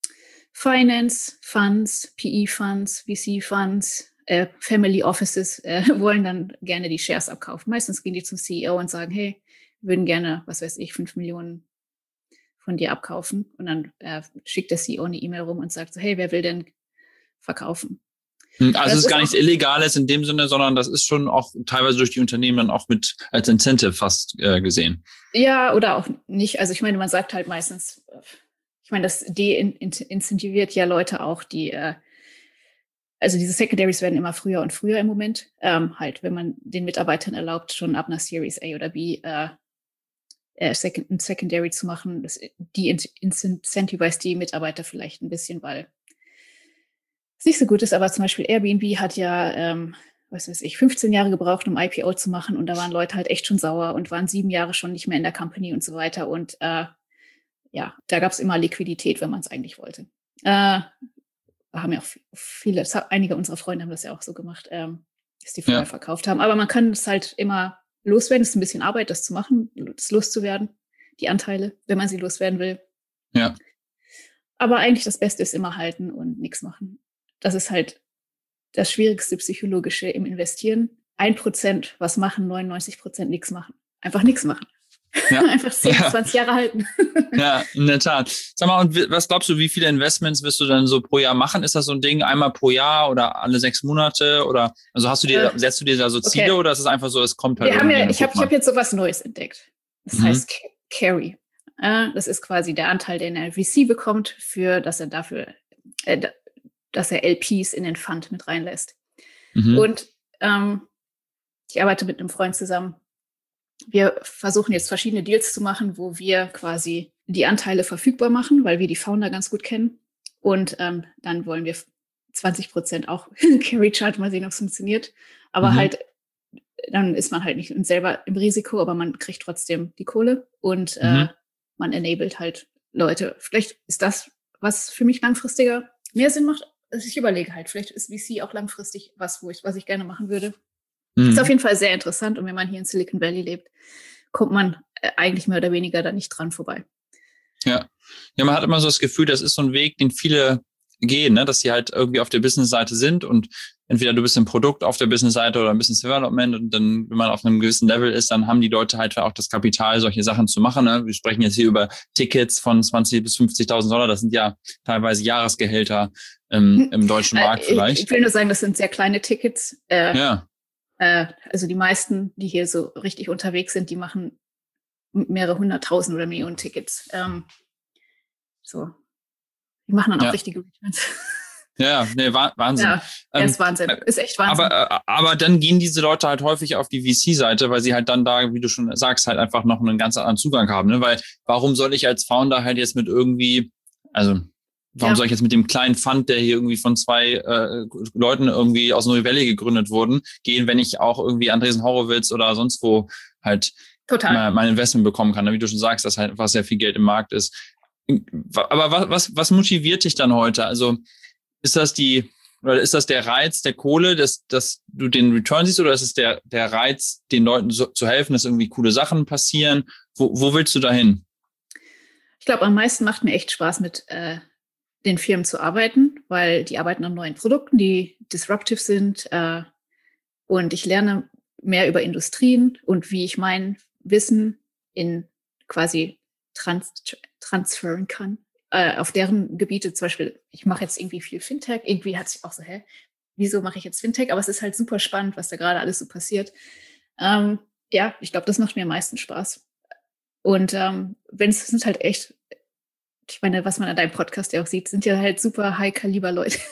Speaker 2: Finance Funds, P E Funds, V C Funds, äh, Family Offices äh, wollen dann gerne die Shares abkaufen. Meistens gehen die zum C E O und sagen, hey, wir würden gerne, was weiß ich, fünf Millionen von dir abkaufen. Und dann äh, schickt der C E O eine E-Mail rum und sagt so, hey, wer will denn verkaufen?
Speaker 1: Also es ist gar nichts Illegales in dem Sinne, sondern das ist schon auch teilweise durch die Unternehmen dann auch mit als Incentive fast äh, gesehen.
Speaker 2: Ja, oder auch nicht. Also ich meine, man sagt halt meistens, ich meine, das de-incentiviert ja Leute auch, die, äh, also diese Secondaries werden immer früher und früher im Moment. Ähm, halt, wenn man den Mitarbeitern erlaubt, schon ab einer Series A oder B äh, äh, Second, ein Secondary zu machen, das, die incentiviert die Mitarbeiter vielleicht ein bisschen, weil es nicht so gut ist, aber zum Beispiel Airbnb hat ja, ähm, was weiß ich, fünfzehn Jahre gebraucht, um I P O zu machen und da waren Leute halt echt schon sauer und waren sieben Jahre schon nicht mehr in der Company und so weiter und äh, ja, da gab es immer Liquidität, wenn man es eigentlich wollte. Äh, haben ja auch viele, einige unserer Freunde haben das ja auch so gemacht, ähm, dass die vorher ja. verkauft haben, aber man kann es halt immer loswerden, es ist ein bisschen Arbeit, das zu machen, das loszuwerden, die Anteile, wenn man sie loswerden will.
Speaker 1: Ja.
Speaker 2: Aber eigentlich das Beste ist immer halten und nichts machen. Das ist halt das schwierigste Psychologische im Investieren. Ein Prozent was machen, neunundneunzig Prozent nichts machen. Einfach nichts machen. Ja. Einfach zehn, ja. zwanzig Jahre halten.
Speaker 1: Ja, in der Tat. Sag mal, und was glaubst du, wie viele Investments wirst du dann so pro Jahr machen? Ist das so ein Ding einmal pro Jahr oder alle sechs Monate? Oder also hast du dir, äh, setzt du dir da so Ziele okay. oder ist es einfach so, es kommt halt?
Speaker 2: Wir haben ja, ich habe ich hab jetzt so was Neues entdeckt. Das mhm. heißt Carry. Äh, das ist quasi der Anteil, den er V C bekommt, für dass er dafür, äh, dass er L Ps in den Fund mit reinlässt. Mhm. Und ähm, ich arbeite mit einem Freund zusammen. Wir versuchen jetzt verschiedene Deals zu machen, wo wir quasi die Anteile verfügbar machen, weil wir die Founder ganz gut kennen. Und ähm, dann wollen wir zwanzig Prozent auch Carry Charge, mal sehen, ob es funktioniert. Aber mhm. halt, dann ist man halt nicht selber im Risiko, aber man kriegt trotzdem die Kohle und mhm. äh, man enabled halt Leute. Vielleicht ist das, was für mich langfristiger mehr Sinn macht. Also ich überlege halt, vielleicht ist V C auch langfristig was, wo ich, was ich gerne machen würde. Mhm. Ist auf jeden Fall sehr interessant und wenn man hier in Silicon Valley lebt, kommt man äh, eigentlich mehr oder weniger da nicht dran vorbei.
Speaker 1: Ja. Ja, man hat immer so das Gefühl, das ist so ein Weg, den viele gehen, ne? Dass sie halt irgendwie auf der Business-Seite sind und entweder du bist im Produkt auf der Business-Seite oder ein Business Development und dann, wenn man auf einem gewissen Level ist, dann haben die Leute halt auch das Kapital, solche Sachen zu machen. Ne? Wir sprechen jetzt hier über Tickets von zwanzigtausend bis fünfzigtausend Dollar. Das sind ja teilweise Jahresgehälter ähm, im deutschen Markt vielleicht.
Speaker 2: Ich, ich will nur sagen, das sind sehr kleine Tickets. Äh,
Speaker 1: ja.
Speaker 2: äh, also die meisten, die hier so richtig unterwegs sind, die machen mehrere hunderttausend oder Millionen Tickets. Ähm, so. Die machen dann auch ja. richtige Returns.
Speaker 1: Ja, nee, Wahnsinn.
Speaker 2: Ja, ähm, ist Wahnsinn. Ist echt Wahnsinn.
Speaker 1: Aber, aber dann gehen diese Leute halt häufig auf die V C-Seite, weil sie halt dann da, wie du schon sagst, halt einfach noch einen ganz anderen Zugang haben. Ne? Weil warum soll ich als Founder halt jetzt mit irgendwie, also warum ja. soll ich jetzt mit dem kleinen Fund, der hier irgendwie von zwei äh, Leuten irgendwie aus New Valley gegründet wurden, gehen, wenn ich auch irgendwie Andreessen Horowitz oder sonst wo halt
Speaker 2: Total.
Speaker 1: mein Investment bekommen kann. Ne? Wie du schon sagst, dass halt einfach sehr viel Geld im Markt ist. Aber was, was, was motiviert dich dann heute? Also ist das die, oder ist das der Reiz der Kohle, dass, dass du den Return siehst, oder ist es der, der Reiz, den Leuten so, zu helfen, dass irgendwie coole Sachen passieren? Wo, wo willst du da hin?
Speaker 2: Ich glaube, am meisten macht mir echt Spaß, mit äh, den Firmen zu arbeiten, weil die arbeiten an neuen Produkten, die disruptive sind. Äh, und ich lerne mehr über Industrien und wie ich mein Wissen in quasi trans transferen kann. Äh, auf deren Gebiete, zum Beispiel, ich mache jetzt irgendwie viel Fintech, irgendwie hat sich auch so, hä, wieso mache ich jetzt Fintech? Aber es ist halt super spannend, was da gerade alles so passiert. Ähm, ja, ich glaube, das macht mir am meisten Spaß. Und ähm, wenn es sind halt echt, ich meine, was man an deinem Podcast ja auch sieht, sind ja halt super High-Kaliber-Leute.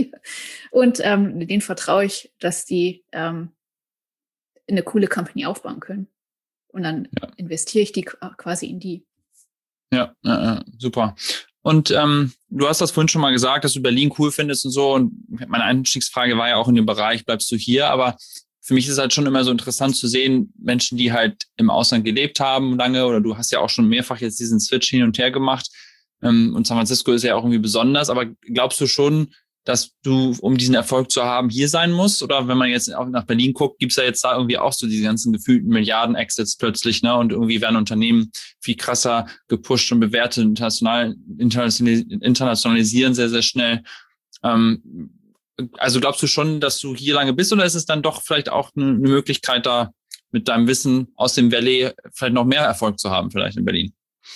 Speaker 2: Und ähm, denen vertraue ich, dass die ähm, eine coole Company aufbauen können. Und dann ja. investiere ich die quasi in die.
Speaker 1: Ja, äh, super. Und ähm, du hast das vorhin schon mal gesagt, dass du Berlin cool findest und so. Und meine Einstiegsfrage war ja auch in dem Bereich, bleibst du hier? Aber für mich ist es halt schon immer so interessant zu sehen, Menschen, die halt im Ausland gelebt haben lange, oder du hast ja auch schon mehrfach jetzt diesen Switch hin und her gemacht. Ähm, und San Francisco ist ja auch irgendwie besonders. Aber glaubst du schon, dass du, um diesen Erfolg zu haben, hier sein musst? Oder wenn man jetzt auch nach Berlin guckt, gibt's ja jetzt da irgendwie auch so diese ganzen gefühlten Milliarden-Exits plötzlich, ne? Und irgendwie werden Unternehmen viel krasser gepusht und bewertet, international, internationalisieren sehr, sehr schnell. Ähm, also glaubst du schon, dass du hier lange bist, oder ist es dann doch vielleicht auch eine Möglichkeit, da mit deinem Wissen aus dem Valley vielleicht noch mehr Erfolg zu haben, vielleicht in Berlin?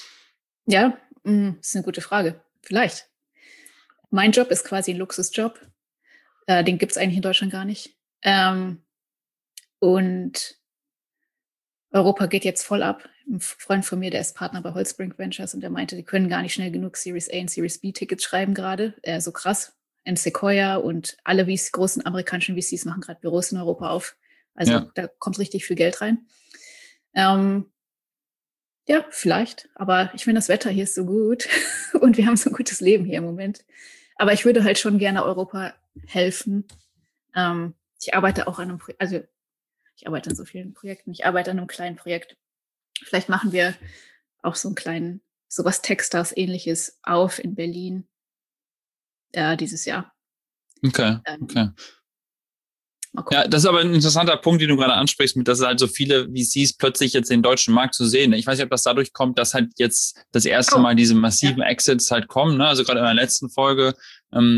Speaker 2: Ja, das ist eine gute Frage. Vielleicht. Mein Job ist quasi ein Luxusjob. Äh, den gibt es eigentlich in Deutschland gar nicht. Ähm, und Europa geht jetzt voll ab. Ein Freund von mir, der ist Partner bei Holzbrink Ventures, und der meinte, die können gar nicht schnell genug Series A und Series B Tickets schreiben gerade. Äh, so krass. Und Sequoia und alle V C, großen amerikanischen V Cs machen gerade Büros in Europa auf. Also ja. Da kommt richtig viel Geld rein. Ähm, ja, vielleicht. Aber ich finde, das Wetter hier ist so gut und wir haben so ein gutes Leben hier im Moment. Aber ich würde halt schon gerne Europa helfen. Ähm, ich arbeite auch an einem Projekt, also ich arbeite an so vielen Projekten. Ich arbeite an einem kleinen Projekt. Vielleicht machen wir auch so einen kleinen, sowas Techstars-ähnliches auf in Berlin äh, dieses Jahr.
Speaker 1: Okay, ähm, okay. Ja, das ist aber ein interessanter Punkt, den du gerade ansprichst, mit dass halt so viele V Cs plötzlich jetzt den deutschen Markt zu sehen. Ich weiß nicht, ob das dadurch kommt, dass halt jetzt das erste oh. Mal diese massiven ja. Exits halt kommen. Ne? Also gerade in der letzten Folge ähm,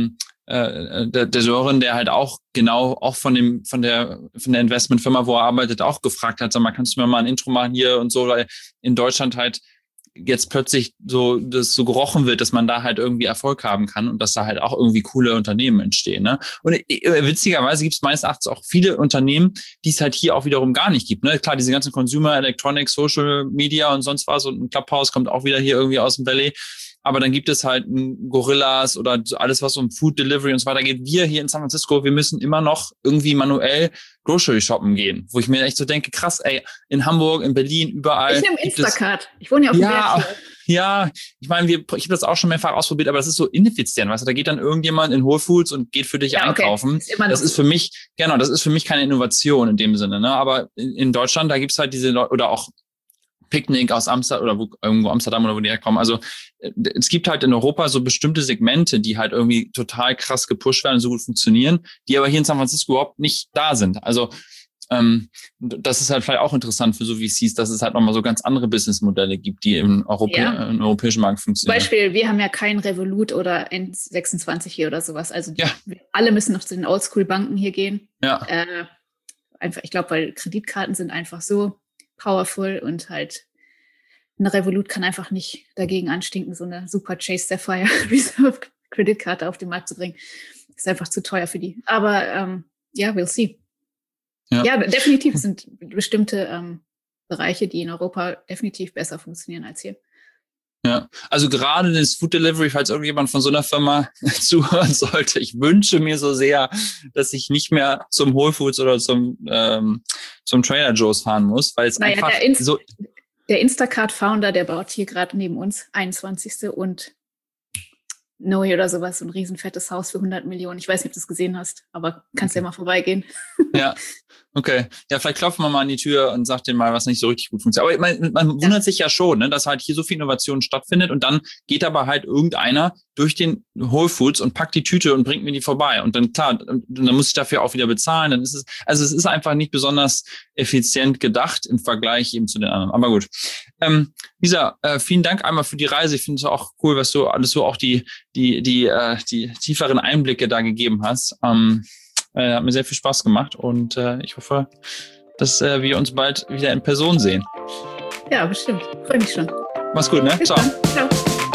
Speaker 1: äh, der, der Sören, der halt auch genau auch von dem von der von der Investmentfirma, wo er arbeitet, auch gefragt hat, sag mal, kannst du mir mal ein Intro machen hier und so, weil in Deutschland halt jetzt plötzlich so das so gerochen wird, dass man da halt irgendwie Erfolg haben kann und dass da halt auch irgendwie coole Unternehmen entstehen. Ne? Und äh, witzigerweise gibt es meines Erachtens auch viele Unternehmen, die es halt hier auch wiederum gar nicht gibt. Ne? Klar, diese ganzen Consumer, Electronics, Social Media und sonst was und ein Clubhouse kommt auch wieder hier irgendwie aus dem Valley. Aber dann gibt es halt ein Gorillas oder alles, was um Food Delivery und so weiter geht. Wir hier in San Francisco, wir müssen immer noch irgendwie manuell Grocery shoppen gehen, wo ich mir echt so denke, krass, ey, in Hamburg, in Berlin, überall.
Speaker 2: Ich nehme Instacart. Ich wohne ja auf dem
Speaker 1: ja,
Speaker 2: Berg.
Speaker 1: Ja, ich meine, wir, ich habe das auch schon mehrfach ausprobiert, aber das ist so ineffizient, weißt du, da geht dann irgendjemand in Whole Foods und geht für dich ja, okay. einkaufen. Ist das ist für mich, genau, das ist für mich keine Innovation in dem Sinne, ne? Aber in, in Deutschland, da gibt's halt diese Leute, oder auch Picknick aus Amsterdam oder wo, irgendwo Amsterdam oder wo die herkommen. Also es gibt halt in Europa so bestimmte Segmente, die halt irgendwie total krass gepusht werden und so gut funktionieren, die aber hier in San Francisco überhaupt nicht da sind. Also ähm, das ist halt vielleicht auch interessant für so V Cs, dass es halt nochmal so ganz andere Businessmodelle gibt, die im, Europä ja. im europäischen Markt funktionieren.
Speaker 2: Zum Beispiel, wir haben ja kein Revolut oder N sechsundzwanzig hier oder sowas. Also ja. wir alle müssen noch zu den Oldschool-Banken hier gehen.
Speaker 1: Ja.
Speaker 2: Äh, einfach, ich glaube, weil Kreditkarten sind einfach so powerful und halt eine Revolut kann einfach nicht dagegen anstinken, so eine super Chase Sapphire Reserve Kreditkarte auf den Markt zu bringen. Das ist einfach zu teuer für die. Aber ähm, ja, we'll see. Ja, ja definitiv sind bestimmte ähm, Bereiche, die in Europa definitiv besser funktionieren als hier.
Speaker 1: Ja, also gerade das Food Delivery, falls irgendjemand von so einer Firma zuhören sollte, ich wünsche mir so sehr, dass ich nicht mehr zum Whole Foods oder zum ähm, zum Trader Joe's fahren muss, weil es naja, einfach
Speaker 2: der Inst-
Speaker 1: so...
Speaker 2: Der Instacart-Founder, der baut hier gerade neben uns einundzwanzigste und Noe oder sowas, so ein riesenfettes Haus für hundert Millionen. Ich weiß nicht, ob du es gesehen hast, aber kannst ja mal vorbeigehen.
Speaker 1: Ja, okay. Ja, vielleicht klopfen wir mal an die Tür und sagt denen mal, was nicht so richtig gut funktioniert. Aber man, man wundert ja. sich ja schon, ne, dass halt hier so viel Innovation stattfindet und dann geht aber halt irgendeiner durch den Whole Foods und packt die Tüte und bringt mir die vorbei. Und dann, klar, dann muss ich dafür auch wieder bezahlen. Dann ist es, also es ist einfach nicht besonders effizient gedacht im Vergleich eben zu den anderen. Aber gut. Ähm, Lisa, äh, vielen Dank einmal für die Reise. Ich finde es auch cool, was du alles so auch die, die, die, äh, die tieferen Einblicke da gegeben hast. Ähm, äh, hat mir sehr viel Spaß gemacht und äh, ich hoffe, dass äh, wir uns bald wieder in Person sehen.
Speaker 2: Ja, bestimmt. Freue mich schon.
Speaker 1: Mach's gut, ne?
Speaker 2: Bis Ciao. Ciao.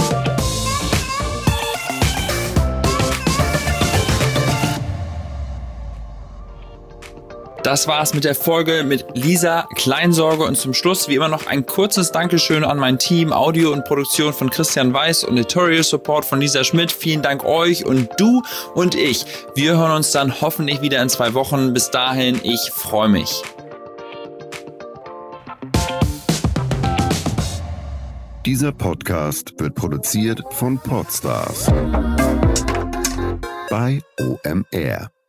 Speaker 1: Das war's mit der Folge mit Lisa Kleinsorge und zum Schluss wie immer noch ein kurzes Dankeschön an mein Team, Audio und Produktion von Christian Weiß und Editorial Support von Lisa Schmidt. Vielen Dank euch und du und ich. Wir hören uns dann hoffentlich wieder in zwei Wochen. Bis dahin, ich freue mich.
Speaker 4: Dieser Podcast wird produziert von Podstars bei O M R.